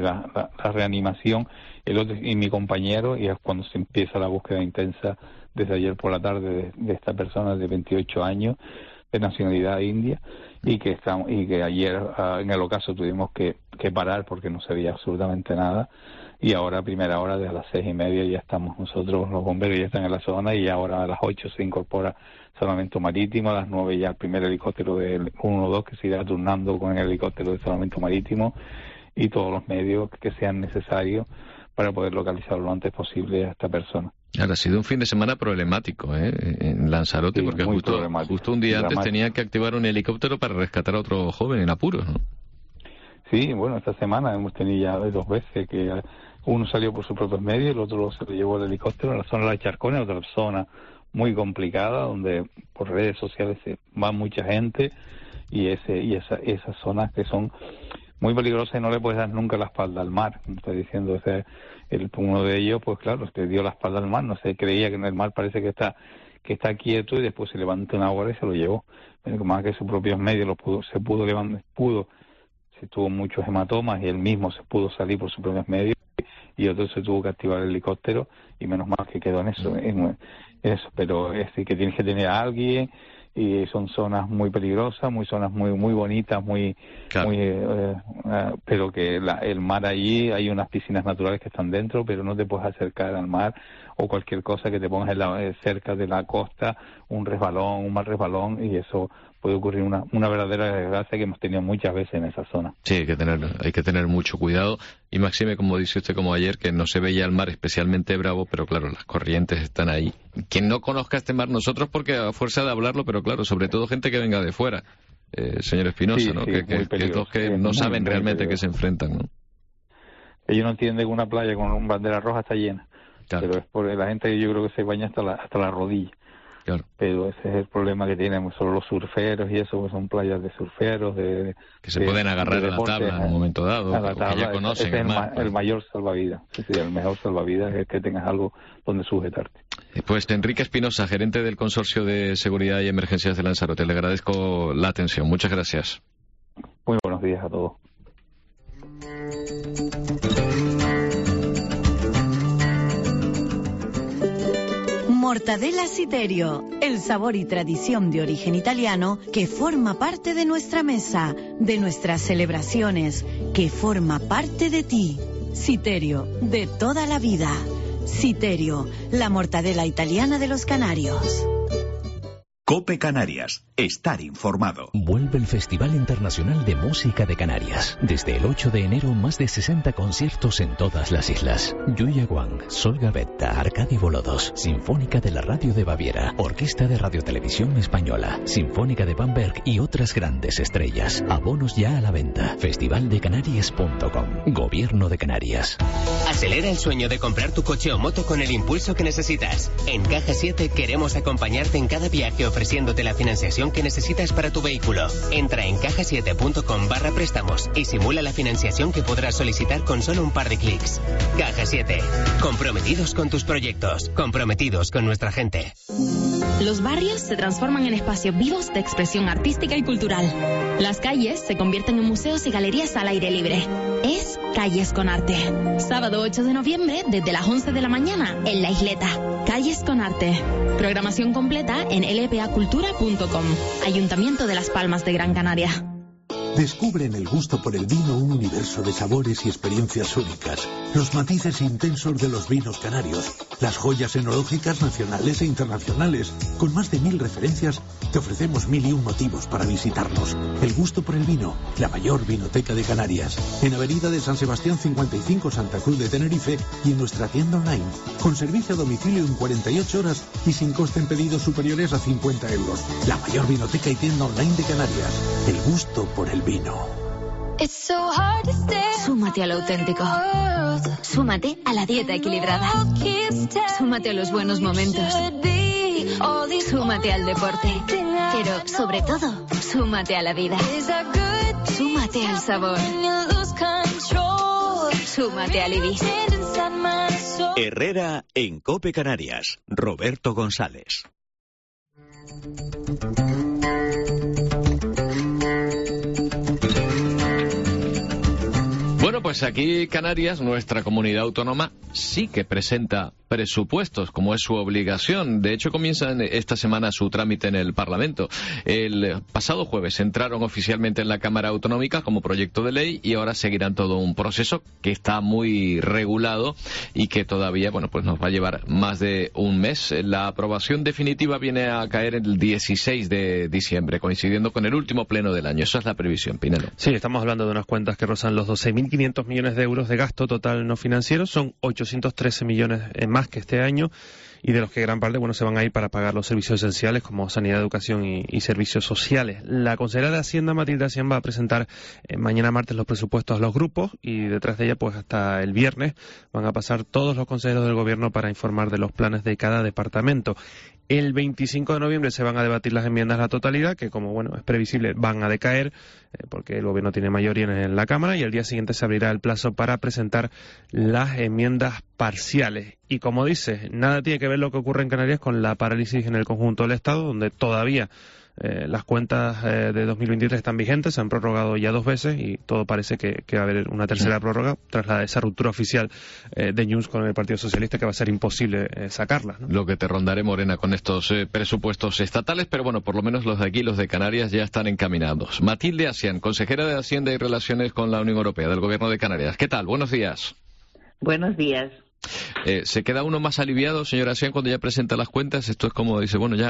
reanimación, el otro y mi compañero, y es cuando se empieza la búsqueda intensa desde ayer por la tarde de esta persona de 28 años, de nacionalidad india, y que ayer en el ocaso tuvimos que parar porque no se veía absolutamente nada, y ahora a primera hora, desde las 6:30 ya estamos nosotros, los bomberos ya están en la zona, y ahora a las 8 se incorpora salvamento marítimo, a las 9 ya el primer helicóptero del 112 que se irá turnando con el helicóptero de salvamento marítimo, y todos los medios que sean necesarios para poder localizar lo antes posible a esta persona. Ahora, ha sido un fin de semana problemático en Lanzarote, sí, porque justo un día antes tenían que activar un helicóptero para rescatar a otro joven en apuros, ¿no? Sí, bueno, esta semana hemos tenido ya 2 veces que uno salió por sus propios medios, el otro se lo llevó el helicóptero a la zona de la Charcones, otra zona muy complicada, donde por redes sociales va mucha gente, y esas zonas que son muy peligrosas y no le puedes dar nunca la espalda al mar, como estoy diciendo. Uno de ellos, pues claro, le dio la espalda al mar, no se creía que en el mar parece que está quieto, y después se levanta una ola y se lo llevó. Pero más que sus propios medios se tuvo muchos hematomas, y él mismo se pudo salir por sus propios medios, y otro se tuvo que activar el helicóptero, y menos mal que quedó en eso. Pero es decir, que tienes que tener a alguien, y son zonas muy peligrosas, zonas muy bonitas, pero que el mar allí, hay unas piscinas naturales que están dentro, pero no te puedes acercar al mar, o cualquier cosa que te pongas cerca de la costa, un mal resbalón, y eso puede ocurrir una verdadera desgracia que hemos tenido muchas veces en esa zona. Sí, hay que tener mucho cuidado, y máxime, como dice usted, como ayer, que no se veía el mar especialmente bravo, pero claro, las corrientes están ahí. Quien no conozca este mar, nosotros porque a fuerza de hablarlo, pero claro, sobre todo gente que venga de fuera, señor Espinosa, sí, ¿no? Sí, que no saben realmente que se enfrentan, ¿no? Ellos no entienden que una playa con bandera roja está llena, claro. Pero es porque la gente, yo creo que se baña hasta la rodilla. Claro. Pero ese es el problema que tienen solo los surferos, y eso, pues son playas de surferos, que se pueden agarrar a la tabla en un momento dado, a la tabla, que ya conocen el mar. El mayor salvavidas, el mejor salvavidas es que tengas algo donde sujetarte. Pues Enrique Espinosa, gerente del Consorcio de Seguridad y Emergencias de Lanzarote, le agradezco la atención. Muchas gracias. Muy buenos días a todos. Mortadela Citerio, el sabor y tradición de origen italiano que forma parte de nuestra mesa, de nuestras celebraciones, que forma parte de ti. Citerio, de toda la vida. Citerio, la mortadela italiana de los Canarios. COPE Canarias. Estar informado. Vuelve el Festival Internacional de Música de Canarias. Desde el 8 de enero, más de 60 conciertos en todas las islas. Yuya Wang, Sol Gavetta, Arcadi Bolodos, Sinfónica de la Radio de Baviera, Orquesta de Radiotelevisión Española, Sinfónica de Bamberg y otras grandes estrellas. Abonos ya a la venta. Festivaldecanarias.com. Gobierno de Canarias. Acelera el sueño de comprar tu coche o moto con el impulso que necesitas. En Caja 7 queremos acompañarte en cada viaje ofreciéndote la financiación que necesitas para tu vehículo. Entra en cajasiete.com/préstamos y simula la financiación que podrás solicitar con solo un par de clics. Caja 7. Comprometidos con tus proyectos. Comprometidos con nuestra gente. Los barrios se transforman en espacios vivos de expresión artística y cultural. Las calles se convierten en museos y galerías al aire libre. Es Calles con Arte. Sábado 8 de noviembre, desde las 11 de la mañana, en La Isleta. Calles con Arte. Programación completa en lpacultura.com. Ayuntamiento de Las Palmas de Gran Canaria. Descubre en el gusto por el vino un universo de sabores y experiencias únicas. Los matices intensos de los vinos canarios. Las joyas enológicas nacionales e internacionales. Con más de 1000 referencias, te ofrecemos 1001 motivos para visitarnos. El gusto por el vino, la mayor vinoteca de Canarias. En Avenida de San Sebastián 55, Santa Cruz de Tenerife, y en nuestra tienda online. Con servicio a domicilio en 48 horas y sin coste en pedidos superiores a 50 euros. La mayor vinoteca y tienda online de Canarias. El gusto por el vino. Súmate a lo auténtico. Súmate a la dieta equilibrada. Súmate a los buenos momentos. Súmate al deporte. Pero, sobre todo, súmate a la vida. Súmate al sabor. Súmate al Ibis. Herrera en COPE Canarias. Roberto González. Bueno, pues aquí Canarias, nuestra comunidad autónoma, sí que presenta presupuestos, como es su obligación. De hecho, comienzan esta semana su trámite en el Parlamento. El pasado jueves entraron oficialmente en la Cámara Autonómica como proyecto de ley y ahora seguirán todo un proceso que está muy regulado y que todavía, bueno, pues nos va a llevar más de un mes. La aprobación definitiva viene a caer el 16 de diciembre, coincidiendo con el último pleno del año. Esa es la previsión, Pinelo. Sí, estamos hablando de unas cuentas que rozan los 12.500 millones de euros de gasto total no financiero. Son 813 millones más que este año, y de los que gran parte, bueno, se van a ir para pagar los servicios esenciales como sanidad, educación y servicios sociales. La consejera de Hacienda, Matilde Acián, va a presentar mañana martes los presupuestos a los grupos, y detrás de ella, pues hasta el viernes, van a pasar todos los consejeros del gobierno para informar de los planes de cada departamento. El 25 de noviembre se van a debatir las enmiendas a la totalidad, que como bueno es previsible van a decaer, porque el gobierno tiene mayoría en la Cámara, y el día siguiente se abrirá el plazo para presentar las enmiendas parciales. Y como dice, nada tiene que ver lo que ocurre en Canarias con la parálisis en el conjunto del Estado, donde todavía las cuentas de 2023 están vigentes, se han prorrogado ya 2 veces y todo parece que va a haber una tercera prórroga tras esa ruptura oficial de Junts con el Partido Socialista, que va a ser imposible sacarla, ¿no? Lo que te rondaré, Morena, con estos presupuestos estatales, pero bueno, por lo menos los de aquí, los de Canarias, ya están encaminados. Matilde Acián, consejera de Hacienda y Relaciones con la Unión Europea del Gobierno de Canarias. ¿Qué tal? Buenos días. Buenos días. ¿Se queda uno más aliviado, señora Acián, cuando ya presenta las cuentas? Esto es como dice, bueno,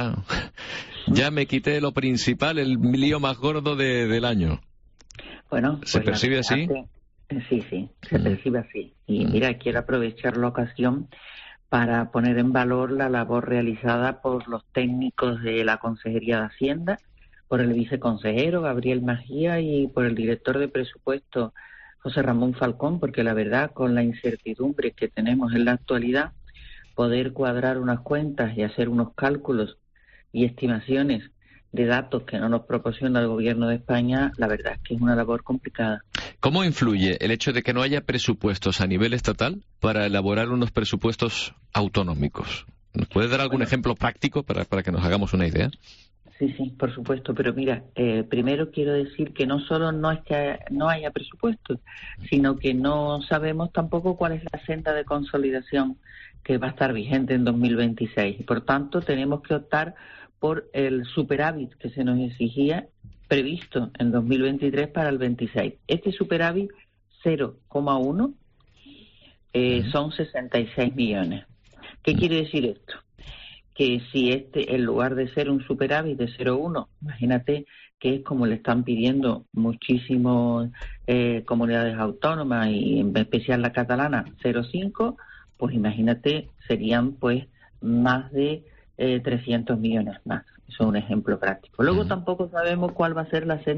ya me quité lo principal, el lío más gordo del año. Bueno, ¿se percibe así? Sí, se percibe así. Y mira, quiero aprovechar la ocasión para poner en valor la labor realizada por los técnicos de la Consejería de Hacienda, por el viceconsejero Gabriel Magía y por el director de presupuesto José Ramón Falcón, porque la verdad, con la incertidumbre que tenemos en la actualidad, poder cuadrar unas cuentas y hacer unos cálculos y estimaciones de datos que no nos proporciona el Gobierno de España, la verdad es que es una labor complicada. ¿Cómo influye el hecho de que no haya presupuestos a nivel estatal para elaborar unos presupuestos autonómicos? ¿Nos puede dar algún ejemplo práctico para que nos hagamos una idea? Sí, por supuesto, pero mira, primero quiero decir que no solo no es que no haya presupuestos, sino que no sabemos tampoco cuál es la senda de consolidación que va a estar vigente en 2026. Por tanto, tenemos que optar por el superávit que se nos exigía previsto en 2023 para el 26. Este superávit 0,1 son 66 millones. ¿Qué quiere decir esto? Que si en lugar de ser un superávit de 0,1, imagínate que es como le están pidiendo muchísimas comunidades autónomas y en especial la catalana, 0,5, pues imagínate, serían pues más de 300 millones más. Eso es un ejemplo práctico. Luego tampoco sabemos cuál va a ser la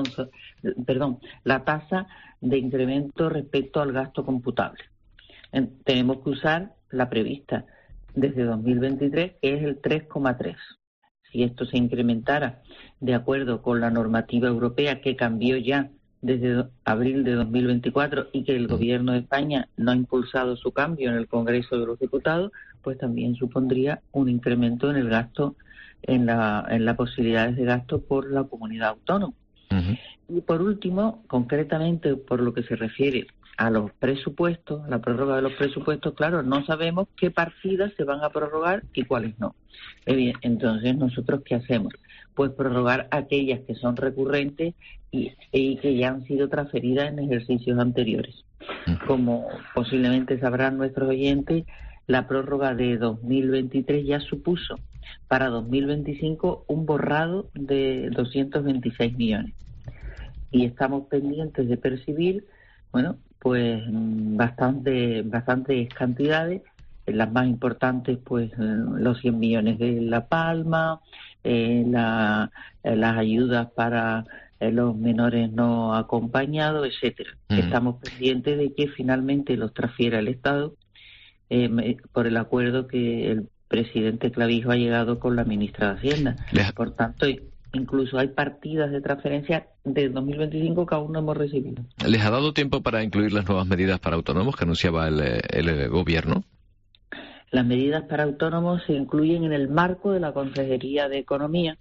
la tasa de incremento respecto al gasto computable. Tenemos que usar la prevista desde 2023, que es el 3,3. Si esto se incrementara de acuerdo con la normativa europea que cambió ya desde abril de 2024 y que el Gobierno de España no ha impulsado su cambio en el Congreso de los Diputados, pues también supondría un incremento en el gasto, en las posibilidades de gasto por la comunidad autónoma. Y por último, concretamente por lo que se refiere a los presupuestos, a la prórroga de los presupuestos, claro, no sabemos qué partidas se van a prorrogar y cuáles no. Entonces, ¿nosotros qué hacemos? Pues prorrogar aquellas que son recurrentes y que ya han sido transferidas en ejercicios anteriores. Como posiblemente sabrán nuestros oyentes, la prórroga de 2023 ya supuso para 2025 un borrado de 226 millones. Y estamos pendientes de percibir, bueno, pues bastantes cantidades, las más importantes, pues los 100 millones de La Palma, las ayudas para los menores no acompañados, etcétera. Estamos pendientes de que finalmente los transfiera el Estado por el acuerdo que el presidente Clavijo ha llegado con la ministra de Hacienda. Por tanto, incluso hay partidas de transferencia de 2025 que aún no hemos recibido. ¿Les ha dado tiempo para incluir las nuevas medidas para autónomos que anunciaba el Gobierno? Las medidas para autónomos se incluyen en el marco de la Consejería de Economía,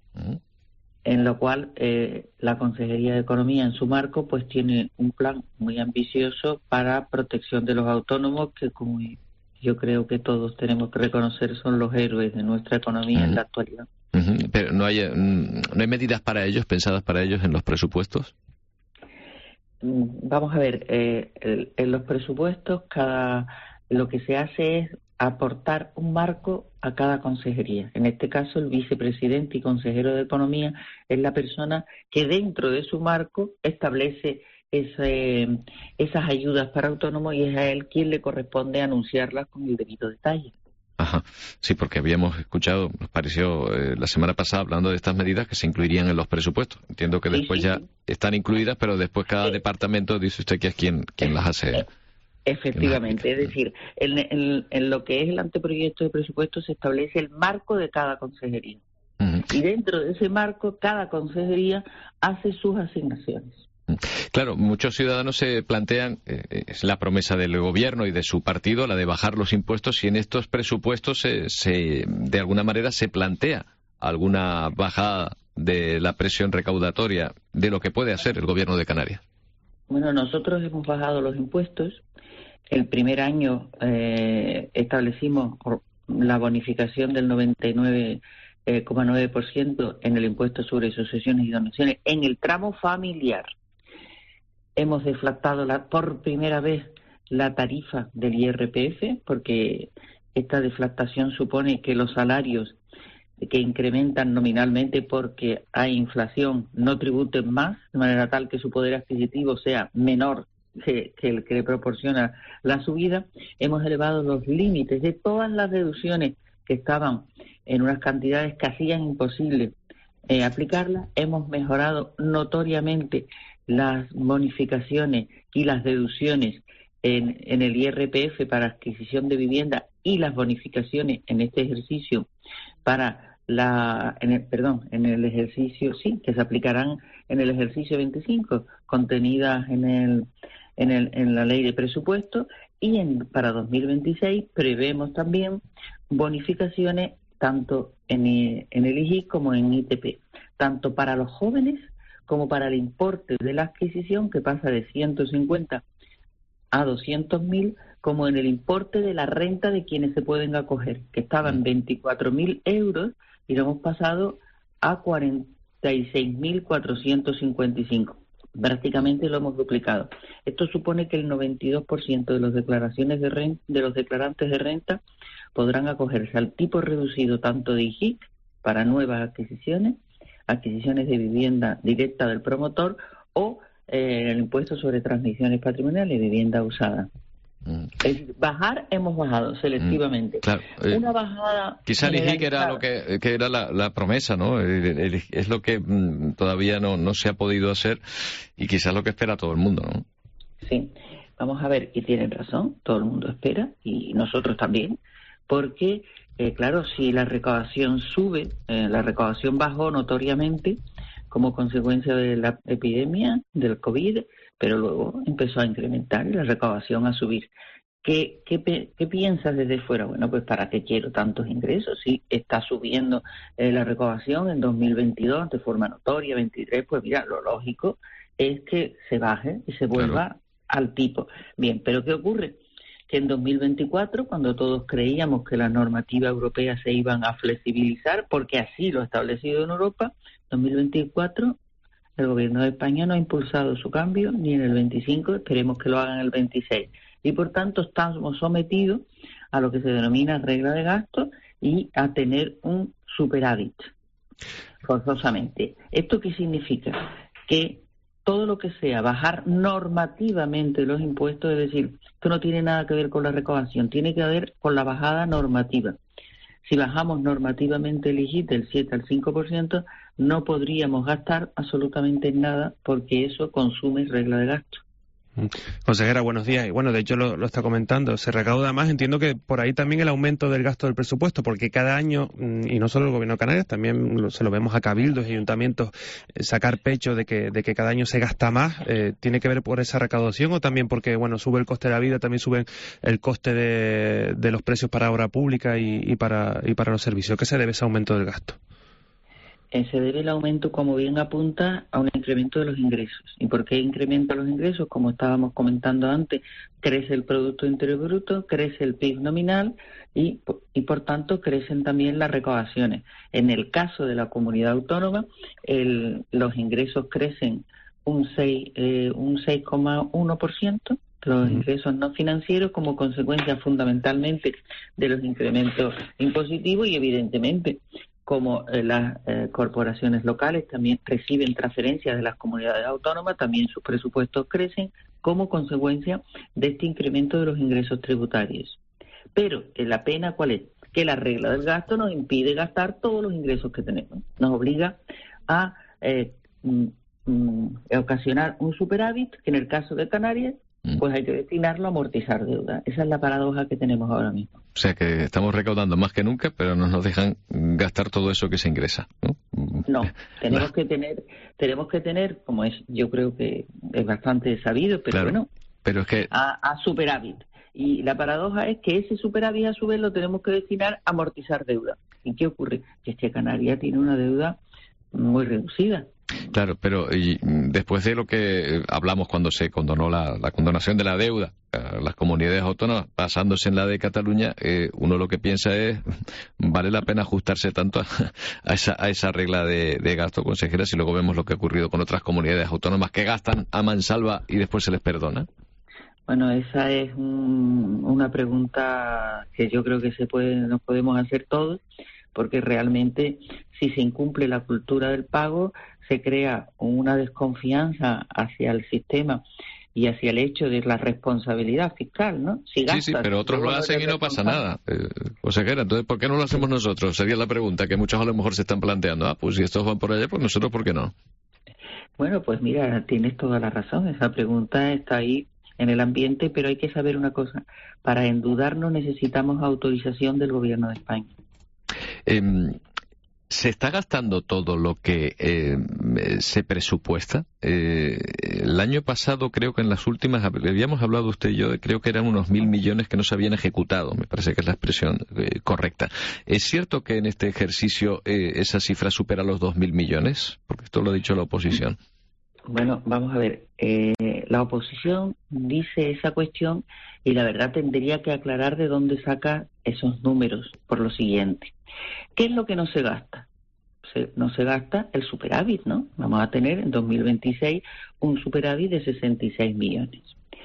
en lo cual la Consejería de Economía en su marco pues tiene un plan muy ambicioso para protección de los autónomos que, como yo creo que todos tenemos que reconocer, son los héroes de nuestra economía en la actualidad. Pero no hay medidas para ellos, pensadas para ellos en los presupuestos. Vamos a ver, en los presupuestos lo que se hace es aportar un marco a cada consejería. En este caso, el vicepresidente y consejero de Economía es la persona que dentro de su marco establece esas ayudas para autónomos y es a él quien le corresponde anunciarlas con el debido detalle. Ajá, sí, porque habíamos escuchado, nos pareció la semana pasada hablando de estas medidas que se incluirían en los presupuestos. Entiendo que después ya están incluidas, pero después cada departamento dice usted que es quien las hace. Efectivamente, es decir, en lo que es el anteproyecto de presupuesto se establece el marco de cada consejería. Y dentro de ese marco, cada consejería hace sus asignaciones. Claro, muchos ciudadanos se plantean, es la promesa del Gobierno y de su partido, la de bajar los impuestos, y en estos presupuestos de alguna manera se plantea alguna bajada de la presión recaudatoria de lo que puede hacer el Gobierno de Canarias. Bueno, nosotros hemos bajado los impuestos. El primer año establecimos la bonificación del 99,9% en el impuesto sobre sucesiones y donaciones en el tramo familiar. Hemos deflactado por primera vez la tarifa del IRPF, porque esta deflactación supone que los salarios que incrementan nominalmente porque hay inflación no tributen más, de manera tal que su poder adquisitivo sea menor que el que le proporciona la subida. Hemos elevado los límites de todas las deducciones que estaban en unas cantidades que hacían imposible aplicarlas. Hemos mejorado notoriamente las bonificaciones y las deducciones en el IRPF para adquisición de vivienda y las bonificaciones en este ejercicio para en el ejercicio, sí, que se aplicarán en el ejercicio 25, contenidas en la ley de presupuesto, y para 2026 prevemos también bonificaciones tanto en el IGI como en ITP, tanto para los jóvenes como para el importe de la adquisición, que pasa de 150 a 200.000, como en el importe de la renta de quienes se pueden acoger, que estaban 24.000 euros y lo hemos pasado a 46.455. Prácticamente lo hemos duplicado. Esto supone que el 92% de los declarantes de renta podrán acogerse al tipo reducido tanto de IGIC para nuevas adquisiciones de vivienda directa del promotor o el impuesto sobre transmisiones patrimoniales y vivienda usada. Es decir, bajar hemos bajado selectivamente. Claro, una bajada. Quizá el IGIC era lo que era la promesa, ¿no? Es lo que todavía no se ha podido hacer y quizás lo que espera todo el mundo, ¿no? Sí, vamos a ver, y tienen razón, todo el mundo espera y nosotros también, porque claro, si la recaudación sube, la recaudación bajó notoriamente como consecuencia de la epidemia del COVID, pero luego empezó a incrementar y la recaudación a subir. ¿Qué piensas desde fuera? Bueno, pues ¿para qué quiero tantos ingresos? Si está subiendo la recaudación en 2022 de forma notoria, 23, pues mira, lo lógico es que se baje y se vuelva al tipo. Bien, pero ¿qué ocurre? Que en 2024, cuando todos creíamos que las normativas europeas se iban a flexibilizar, porque así lo ha establecido en Europa, 2024... el gobierno de España no ha impulsado su cambio ni en el 25, esperemos que lo hagan en el 26. Y por tanto estamos sometidos a lo que se denomina regla de gasto y a tener un superávit, forzosamente. ¿Esto qué significa? Que todo lo que sea bajar normativamente los impuestos, es decir, que no tiene nada que ver con la recaudación, tiene que ver con la bajada normativa. Si bajamos normativamente el IGI del 7 al 5%, no podríamos gastar absolutamente nada porque eso consume regla de gasto. Consejera, buenos días. Y bueno, de hecho lo está comentando, se recauda más. Entiendo que por ahí también el aumento del gasto del presupuesto, porque cada año, y no solo el Gobierno de Canarias, también se lo vemos a cabildos y ayuntamientos sacar pecho de que cada año se gasta más. ¿Tiene que ver por esa recaudación o también porque, bueno, sube el coste de la vida, también sube el coste de los precios para obra pública y para los servicios? ¿Qué se debe ese aumento del gasto? Se debe el aumento, como bien apunta, a un incremento de los ingresos. ¿Y por qué incrementa los ingresos? Como estábamos comentando antes, crece el Producto Interior Bruto, crece el PIB nominal y por tanto crecen también las recaudaciones. En el caso de la comunidad autónoma, los ingresos crecen un 6,1%, los ingresos no financieros, como consecuencia fundamentalmente de los incrementos impositivos y evidentemente como las corporaciones locales también reciben transferencias de las comunidades autónomas, también sus presupuestos crecen como consecuencia de este incremento de los ingresos tributarios. Pero la pena, ¿cuál es? Que la regla del gasto nos impide gastar todos los ingresos que tenemos. Nos obliga a ocasionar un superávit, que en el caso de Canarias, pues hay que destinarlo a amortizar deuda. Esa es la paradoja que tenemos ahora mismo. O sea que estamos recaudando más que nunca, pero no nos dejan gastar todo eso que se ingresa, ¿no? No, tenemos que tener, como es, yo creo que es bastante sabido, pero claro, bueno, pero es que a superávit. Y la paradoja es que ese superávit a su vez lo tenemos que destinar a amortizar deuda. ¿Y qué ocurre? Que es que Canarias tiene una deuda muy reducida. Claro, pero y después de lo que hablamos cuando se condonó la condonación de la deuda a las comunidades autónomas, basándose en la de Cataluña, uno lo que piensa es, ¿vale la pena ajustarse tanto a esa regla de gasto, consejera, si luego vemos lo que ha ocurrido con otras comunidades autónomas que gastan a mansalva y después se les perdona? Bueno, esa es una pregunta que yo creo que nos podemos hacer todos, porque realmente si se incumple la cultura del pago, se crea una desconfianza hacia el sistema y hacia el hecho de la responsabilidad fiscal, ¿no? Si gastas, sí, pero otros lo hacen y no pasa nada. Consejera, entonces, ¿por qué no lo hacemos nosotros? Sería la pregunta que muchos a lo mejor se están planteando. Pues si estos van por allá, pues nosotros, ¿por qué no? Bueno, pues mira, tienes toda la razón. Esa pregunta está ahí en el ambiente, pero hay que saber una cosa. Para endeudarnos necesitamos autorización del Gobierno de España. ¿Se está gastando todo lo que se presupuesta? El año pasado, creo que en las últimas, habíamos hablado usted y yo, creo que eran unos 1.000 millones que no se habían ejecutado, me parece que es la expresión correcta. ¿Es cierto que en este ejercicio esa cifra supera los 2.000 millones? Porque esto lo ha dicho la oposición. Bueno, vamos a ver. La oposición dice esa cuestión y la verdad tendría que aclarar de dónde saca esos números por lo siguiente. ¿Qué es lo que no se gasta? No se gasta el superávit, ¿no? Vamos a tener en 2026 un superávit de 66 millones.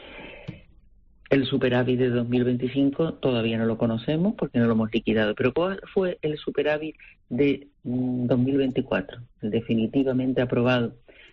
El superávit de 2025 todavía no lo conocemos porque no lo hemos liquidado. Pero ¿cuál fue el superávit de 2024? El definitivamente aprobado,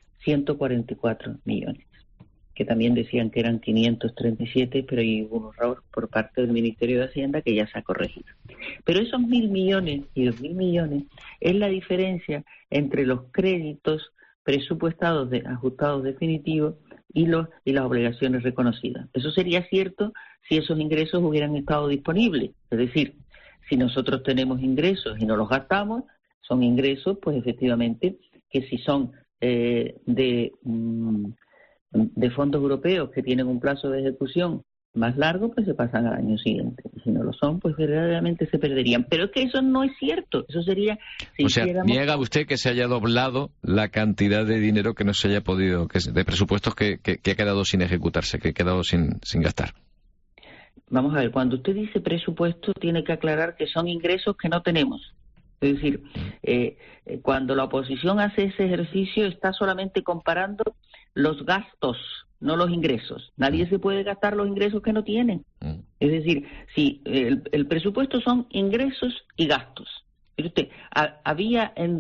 144 millones, que también decían que eran 537, pero hay un error por parte del Ministerio de Hacienda que ya se ha corregido. Pero esos 1.000 millones y 2.000 millones es la diferencia entre los créditos presupuestados ajustados definitivos y las obligaciones reconocidas. Eso sería cierto si esos ingresos hubieran estado disponibles. Es decir, si nosotros tenemos ingresos y no los gastamos, son ingresos, pues efectivamente, que si son de fondos europeos que tienen un plazo de ejecución más largo, pues se pasan al año siguiente. Y si no lo son, pues verdaderamente se perderían. Pero es que eso no es cierto. Eso sería... O sea, niega usted que se haya doblado la cantidad de dinero que no se haya podido, de presupuestos que ha quedado sin ejecutarse, que ha quedado sin gastar. Vamos a ver, cuando usted dice presupuesto, tiene que aclarar que son ingresos que no tenemos. Es decir, cuando la oposición hace ese ejercicio, está solamente comparando los gastos, no los ingresos. Nadie se puede gastar los ingresos que no tienen. Es decir, si el presupuesto son ingresos y gastos. Mire usted, había en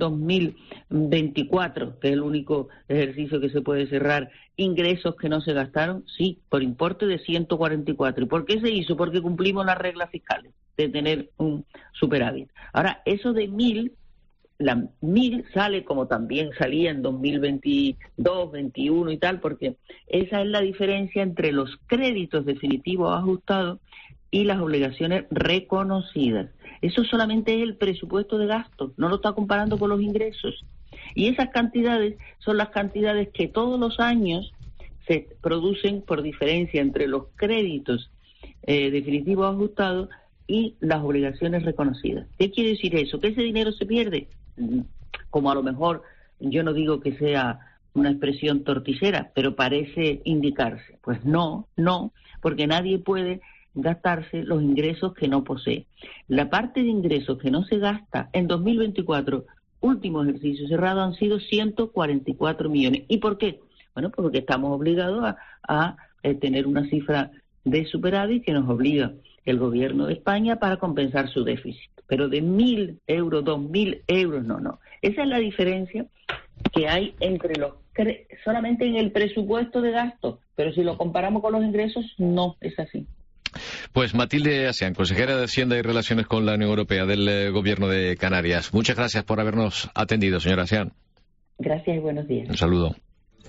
2024, que es el único ejercicio que se puede cerrar, ingresos que no se gastaron, sí, por importe de 144. ¿Y por qué se hizo? Porque cumplimos las reglas fiscales de tener un superávit. Ahora, eso de 1.000, la 1.000 sale como también salía en 2022, 21 y tal, porque esa es la diferencia entre los créditos definitivos ajustados y las obligaciones reconocidas. Eso solamente es el presupuesto de gasto, no lo está comparando con los ingresos. Y esas cantidades son las cantidades que todos los años se producen por diferencia entre los créditos definitivos ajustados y las obligaciones reconocidas. ¿Qué quiere decir eso? ¿Que ese dinero se pierde? Como a lo mejor, yo no digo que sea una expresión torticera, pero parece indicarse. Pues no, porque nadie puede gastarse los ingresos que no posee. La parte de ingresos que no se gasta en 2024, último ejercicio cerrado, han sido 144 millones. ¿Y por qué? Bueno, porque estamos obligados a tener una cifra de superávit que nos obliga el gobierno de España para compensar su déficit. Pero de 1.000 euros, 2.000 euros, no. Esa es la diferencia que hay entre solamente en el presupuesto de gasto, pero si lo comparamos con los ingresos, no es así. Pues Matilde Asián, consejera de Hacienda y Relaciones con la Unión Europea del Gobierno de Canarias. Muchas gracias por habernos atendido, señora Asián. Gracias y buenos días. Un saludo.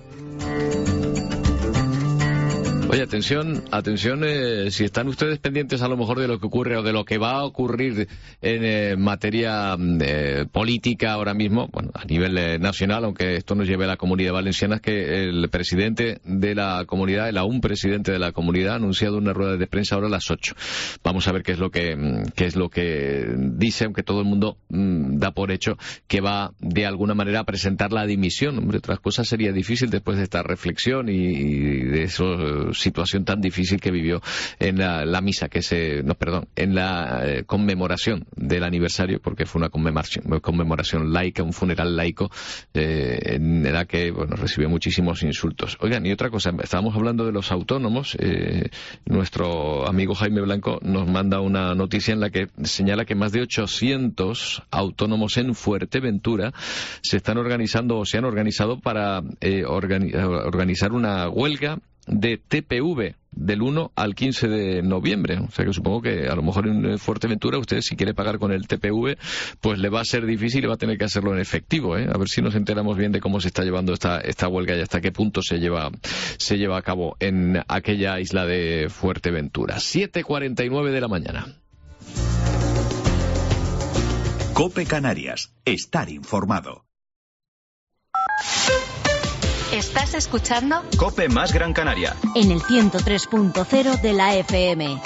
Oye, atención, si están ustedes pendientes a lo mejor de lo que ocurre o de lo que va a ocurrir en materia política ahora mismo, bueno, a nivel nacional, aunque esto nos lleve a la Comunidad Valenciana, es que el presidente de la comunidad, un presidente de la comunidad, ha anunciado una rueda de prensa ahora a las 8. Vamos a ver qué es lo que dice, aunque todo el mundo da por hecho que va de alguna manera a presentar la dimisión. Hombre, otras cosas sería difícil después de esta reflexión y de esos situación tan difícil que vivió en la misa en la conmemoración del aniversario, porque fue una conmemoración laica, un funeral laico, en la que recibió muchísimos insultos. Oigan, y otra cosa, estábamos hablando de los autónomos, nuestro amigo Jaime Blanco nos manda una noticia en la que señala que más de 800 autónomos en Fuerteventura se han organizado para organizar una huelga de TPV del 1 al 15 de noviembre. O sea que supongo que a lo mejor en Fuerteventura usted, si quiere pagar con el TPV, pues le va a ser difícil y va a tener que hacerlo en efectivo, A ver si nos enteramos bien de cómo se está llevando esta huelga y hasta qué punto se lleva a cabo en aquella isla de Fuerteventura. 7:49 de la mañana. COPE Canarias. Estar informado. ¿Estás escuchando? COPE más Gran Canaria. En el 103.0 de la FM.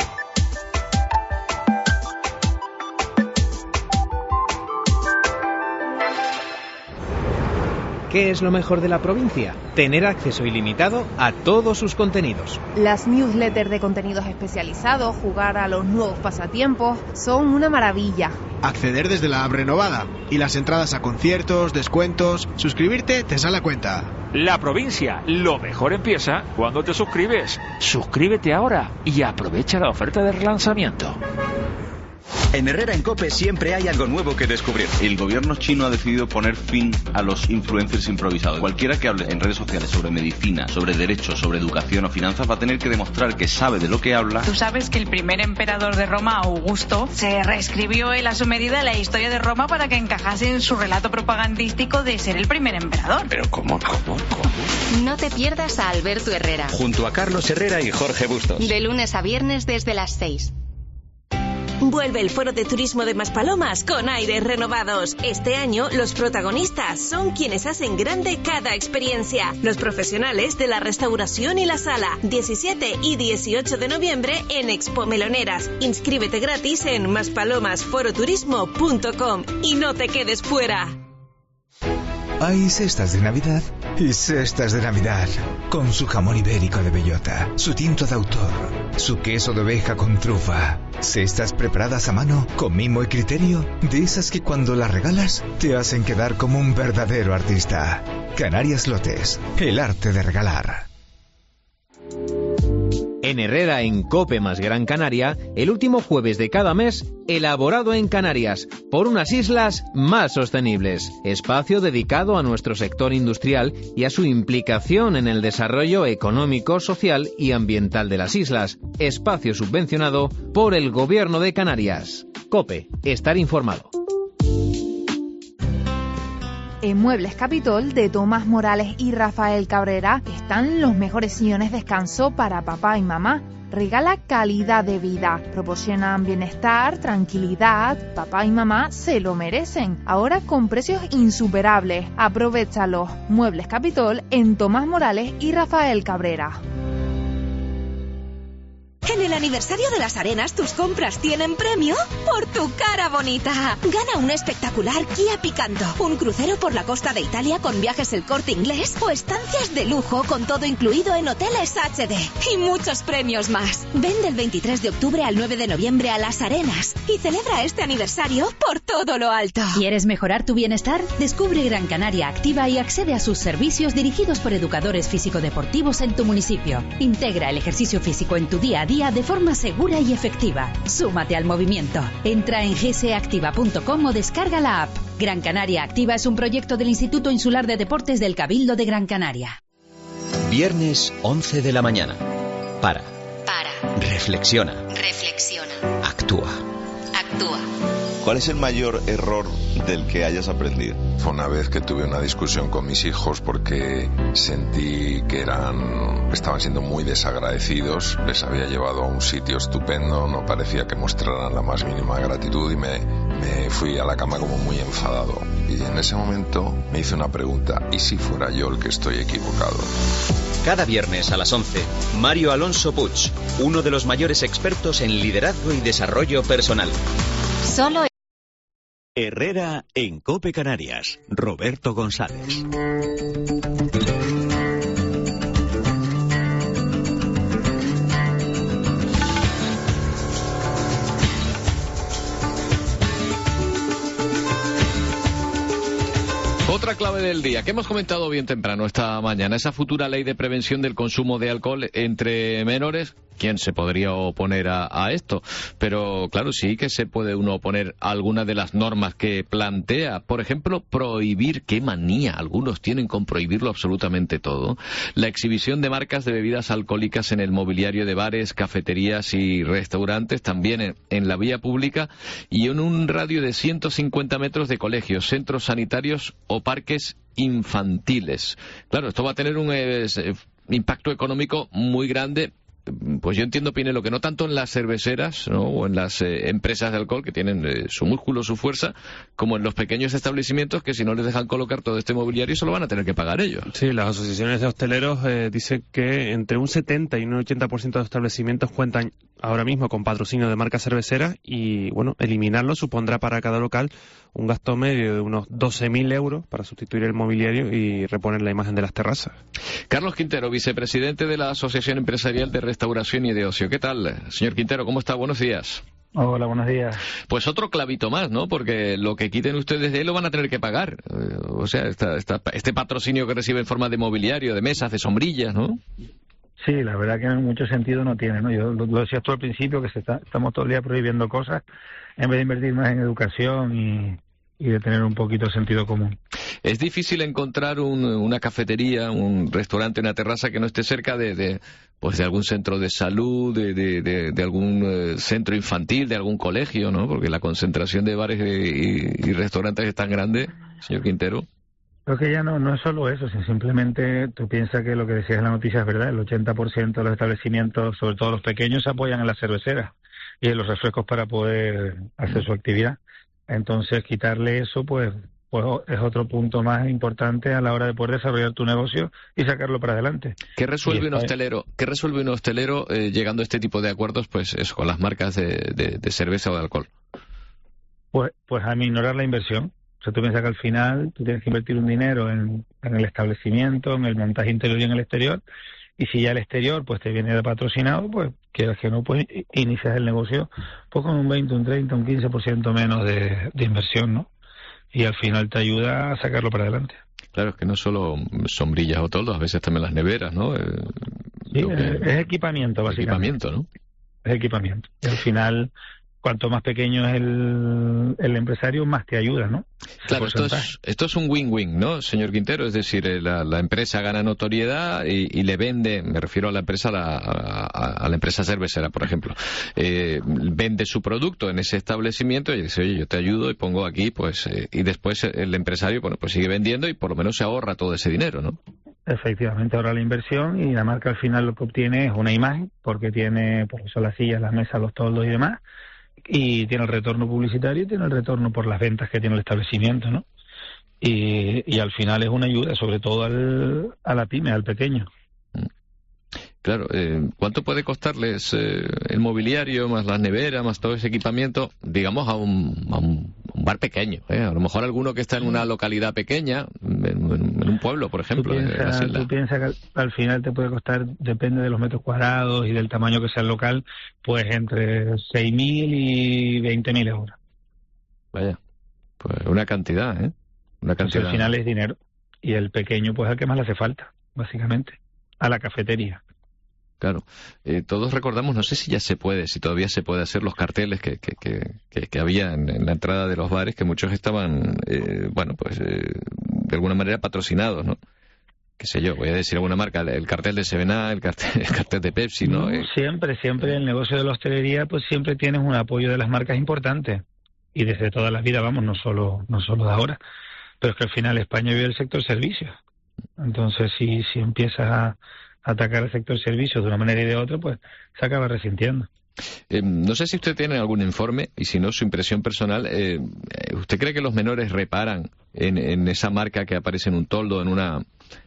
¿Qué es lo mejor de la provincia? Tener acceso ilimitado a todos sus contenidos. Las newsletters de contenidos especializados, jugar a los nuevos pasatiempos, son una maravilla. Acceder desde la app renovada y las entradas a conciertos, descuentos, suscribirte te sale a cuenta. La provincia, lo mejor empieza cuando te suscribes. Suscríbete ahora y aprovecha la oferta de relanzamiento. En Herrera en COPE siempre hay algo nuevo que descubrir. El gobierno chino ha decidido poner fin a los influencers improvisados. Cualquiera que hable en redes sociales sobre medicina, sobre derechos, sobre educación o finanzas va a tener que demostrar que sabe de lo que habla. Tú sabes que el primer emperador de Roma, Augusto, se reescribió él a su medida la historia de Roma para que encajase en su relato propagandístico de ser el primer emperador. Pero ¿cómo? No te pierdas a Alberto Herrera. Junto a Carlos Herrera y Jorge Bustos. De lunes a viernes desde las 6. Vuelve el Foro de Turismo de Maspalomas con aires renovados. Este año los protagonistas son quienes hacen grande cada experiencia. Los profesionales de la restauración y la sala. 17 y 18 de noviembre en Expo Meloneras. Inscríbete gratis en maspalomasforoturismo.com y no te quedes fuera. Hay cestas de Navidad y cestas de Navidad. Con su jamón ibérico de bellota, su tinto de autor, su queso de oveja con trufa. Cestas preparadas a mano, con mimo y criterio. De esas que cuando las regalas, te hacen quedar como un verdadero artista. Canarias Lotes, el arte de regalar. En Herrera, en COPE más Gran Canaria, el último jueves de cada mes, elaborado en Canarias, por unas islas más sostenibles. Espacio dedicado a nuestro sector industrial y a su implicación en el desarrollo económico, social y ambiental de las islas. Espacio subvencionado por el Gobierno de Canarias. COPE, estar informado. En Muebles Capitol de Tomás Morales y Rafael Cabrera están los mejores sillones de descanso para papá y mamá. Regala calidad de vida, proporcionan bienestar, tranquilidad. Papá y mamá se lo merecen. Ahora con precios insuperables. Aprovéchalos. Muebles Capitol en Tomás Morales y Rafael Cabrera. En el aniversario de las Arenas, tus compras tienen premio por tu cara bonita. Gana un espectacular Kia Picanto, un crucero por la costa de Italia con viajes El Corte Inglés o estancias de lujo con todo incluido en hoteles HD. Y muchos premios más. Ven del 23 de octubre al 9 de noviembre a Las Arenas y celebra este aniversario por todo lo alto. ¿Quieres mejorar tu bienestar? Descubre Gran Canaria Activa y accede a sus servicios dirigidos por educadores físico-deportivos en tu municipio. Integra el ejercicio físico en tu día a día de forma segura y efectiva. Súmate al movimiento. Entra en gseactiva.com o descarga la app. Gran Canaria Activa es un proyecto del Instituto Insular de Deportes del Cabildo de Gran Canaria. Viernes 11 de la mañana. Para. Reflexiona. Actúa. ¿Cuál es el mayor error del que hayas aprendido? Fue una vez que tuve una discusión con mis hijos porque sentí que estaban siendo muy desagradecidos. Les había llevado a un sitio estupendo, no parecía que mostraran la más mínima gratitud y me fui a la cama como muy enfadado. Y en ese momento me hice una pregunta: ¿y si fuera yo el que estoy equivocado? Cada viernes a las 11, Mario Alonso Puig, uno de los mayores expertos en liderazgo y desarrollo personal. Solo Herrera en COPE Canarias. Roberto González. Otra clave del día, que hemos comentado bien temprano esta mañana, esa futura ley de prevención del consumo de alcohol entre menores. ¿Quién se podría oponer a esto? Pero claro, sí que se puede uno oponer a alguna de las normas que plantea. Por ejemplo, prohibir, qué manía algunos tienen con prohibirlo absolutamente todo, la exhibición de marcas de bebidas alcohólicas en el mobiliario de bares, cafeterías y restaurantes, también en la vía pública y en un radio de 150 metros de colegios, centros sanitarios o parques infantiles. Claro, esto va a tener un impacto económico muy grande pues yo entiendo, Pinelo, que no tanto en las cerveceras, ¿no?, o en las empresas de alcohol, que tienen su músculo, su fuerza, como en los pequeños establecimientos, que si no les dejan colocar todo este mobiliario, se lo van a tener que pagar ellos. Sí, las asociaciones de hosteleros dicen que entre un 70 y un 80% de establecimientos cuentan ahora mismo con patrocinio de marca cervecera, y bueno, eliminarlo supondrá para cada local un gasto medio de unos 12.000 euros para sustituir el mobiliario y reponer la imagen de las terrazas. Carlos Quintero, vicepresidente de la Asociación Empresarial de Restauración y de Ocio. ¿Qué tal, señor Quintero? ¿Cómo está? Buenos días. Hola, buenos días. Pues otro clavito más, ¿no? Porque lo que quiten ustedes de él lo van a tener que pagar. O sea, este patrocinio que recibe en forma de mobiliario, de mesas, de sombrillas, ¿no? Sí, la verdad que en mucho sentido no tiene, ¿no? Yo lo decía tú al principio, que estamos todo el día prohibiendo cosas en vez de invertir más en educación y de tener un poquito de sentido común. Es difícil encontrar una cafetería, un restaurante, una terraza que no esté cerca de algún centro de salud, de algún centro infantil, de algún colegio, ¿no? Porque la concentración de bares y restaurantes es tan grande, señor Quintero. Creo que ya no es solo eso, sino simplemente tú piensas que lo que decías en la noticia es verdad. El 80% de los establecimientos, sobre todo los pequeños, se apoyan en las cerveceras y en los refrescos para poder hacer su actividad. Entonces, quitarle eso, pues es otro punto más importante a la hora de poder desarrollar tu negocio y sacarlo para adelante. ¿Qué resuelve un hostelero llegando a este tipo de acuerdos, pues eso, con las marcas de cerveza o de alcohol? Pues a minorar la inversión. O sea, tú piensas que al final tú tienes que invertir un dinero en el establecimiento, en el montaje interior y en el exterior, y si ya el exterior pues te viene de patrocinado, pues quieras que no, pues inicias el negocio pues con un 20, un 30, un 15% menos de inversión, ¿no? Y al final te ayuda a sacarlo para adelante. Claro, es que no solo sombrillas o toldos, a veces también las neveras, ¿no? Sí, es equipamiento, básicamente. Equipamiento, ¿no? Es equipamiento. Y al final, cuanto más pequeño es el empresario, más te ayuda, ¿no? Claro, esto es un win-win, ¿no, señor Quintero? Es decir, la empresa gana notoriedad y le vende, me refiero a la empresa, a la empresa cervecera, por ejemplo, vende su producto en ese establecimiento y dice, oye, yo te ayudo y pongo aquí, pues, y después el empresario, bueno, pues sigue vendiendo y por lo menos se ahorra todo ese dinero, ¿no? Efectivamente, ahorra la inversión y la marca al final lo que obtiene es una imagen, porque tiene, por eso las sillas, las mesas, los toldos y demás, y tiene el retorno publicitario y tiene el retorno por las ventas que tiene el establecimiento, ¿no? Y al final es una ayuda, sobre todo a la pyme, al pequeño. Claro, ¿cuánto puede costarles el mobiliario, más las neveras, más todo ese equipamiento, digamos, a un bar pequeño? A lo mejor alguno que está en una localidad pequeña, en un pueblo, por ejemplo. Tú piensas que al final te puede costar, depende de los metros cuadrados y del tamaño que sea el local, pues entre 6.000 y 20.000 euros. Vaya, pues una cantidad, ¿eh? Una cantidad. Entonces, al final es dinero. Y el pequeño, pues al que más le hace falta, básicamente, a la cafetería. Claro, todos recordamos, no sé si ya se puede, si todavía se puede hacer los carteles que había en la entrada de los bares, que muchos estaban, de alguna manera patrocinados, ¿no? Qué sé yo, voy a decir alguna marca, el cartel de Sevena, el cartel de Pepsi, ¿no? Siempre el negocio de la hostelería, pues siempre tienes un apoyo de las marcas importantes. Y desde toda la vida, vamos, no solo de ahora. Pero es que al final España vive el sector servicios. Entonces, si empiezas a atacar el sector servicios de una manera y de otra, pues se acaba resintiendo. No sé si usted tiene algún informe, y si no, su impresión personal. ¿Usted cree que los menores reparan en esa marca que aparece en un toldo, en una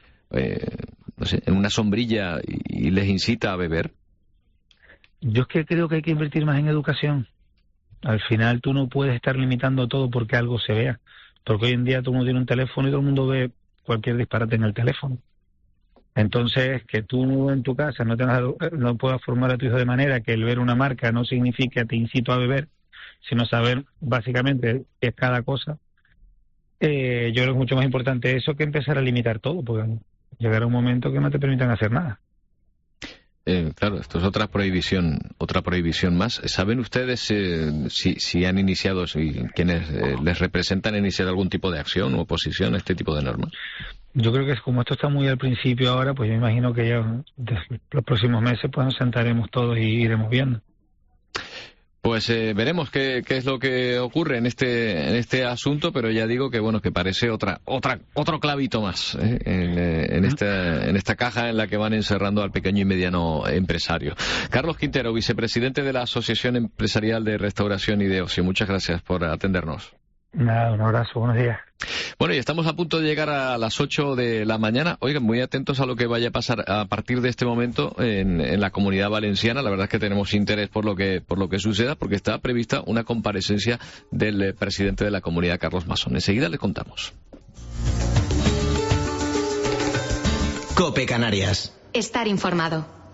en una sombrilla, y les incita a beber? Yo es que creo que hay que invertir más en educación. Al final tú no puedes estar limitando todo porque algo se vea. Porque hoy en día todo el mundo tiene un teléfono y todo el mundo ve cualquier disparate en el teléfono. Entonces, que tú en tu casa no puedas formar a tu hijo de manera que el ver una marca no signifique te incito a beber, sino saber básicamente qué es cada cosa. Yo creo que es mucho más importante eso que empezar a limitar todo, porque llegará un momento que no te permitan hacer nada. Claro, esto es otra prohibición más. ¿Saben ustedes si han iniciado, si quienes les representan han iniciado algún tipo de acción o oposición a este tipo de normas? Yo creo que como esto está muy al principio ahora, pues yo imagino que ya los próximos meses pues nos sentaremos todos y iremos viendo. Pues veremos qué es lo que ocurre en este asunto, pero ya digo que bueno, que parece otro clavito más en esta caja en la que van encerrando al pequeño y mediano empresario. Carlos Quintero, vicepresidente de la Asociación Empresarial de Restauración y de Ocio, muchas gracias por atendernos. Nada, un abrazo, buenos días. Bueno, y estamos a punto de llegar a las 8 de la mañana. Oigan, muy atentos a lo que vaya a pasar a partir de este momento en la Comunidad Valenciana. La verdad es que tenemos interés por lo que suceda, porque está prevista una comparecencia del presidente de la Comunidad, Carlos Masón. Enseguida le contamos. COPE Canarias. Estar informado.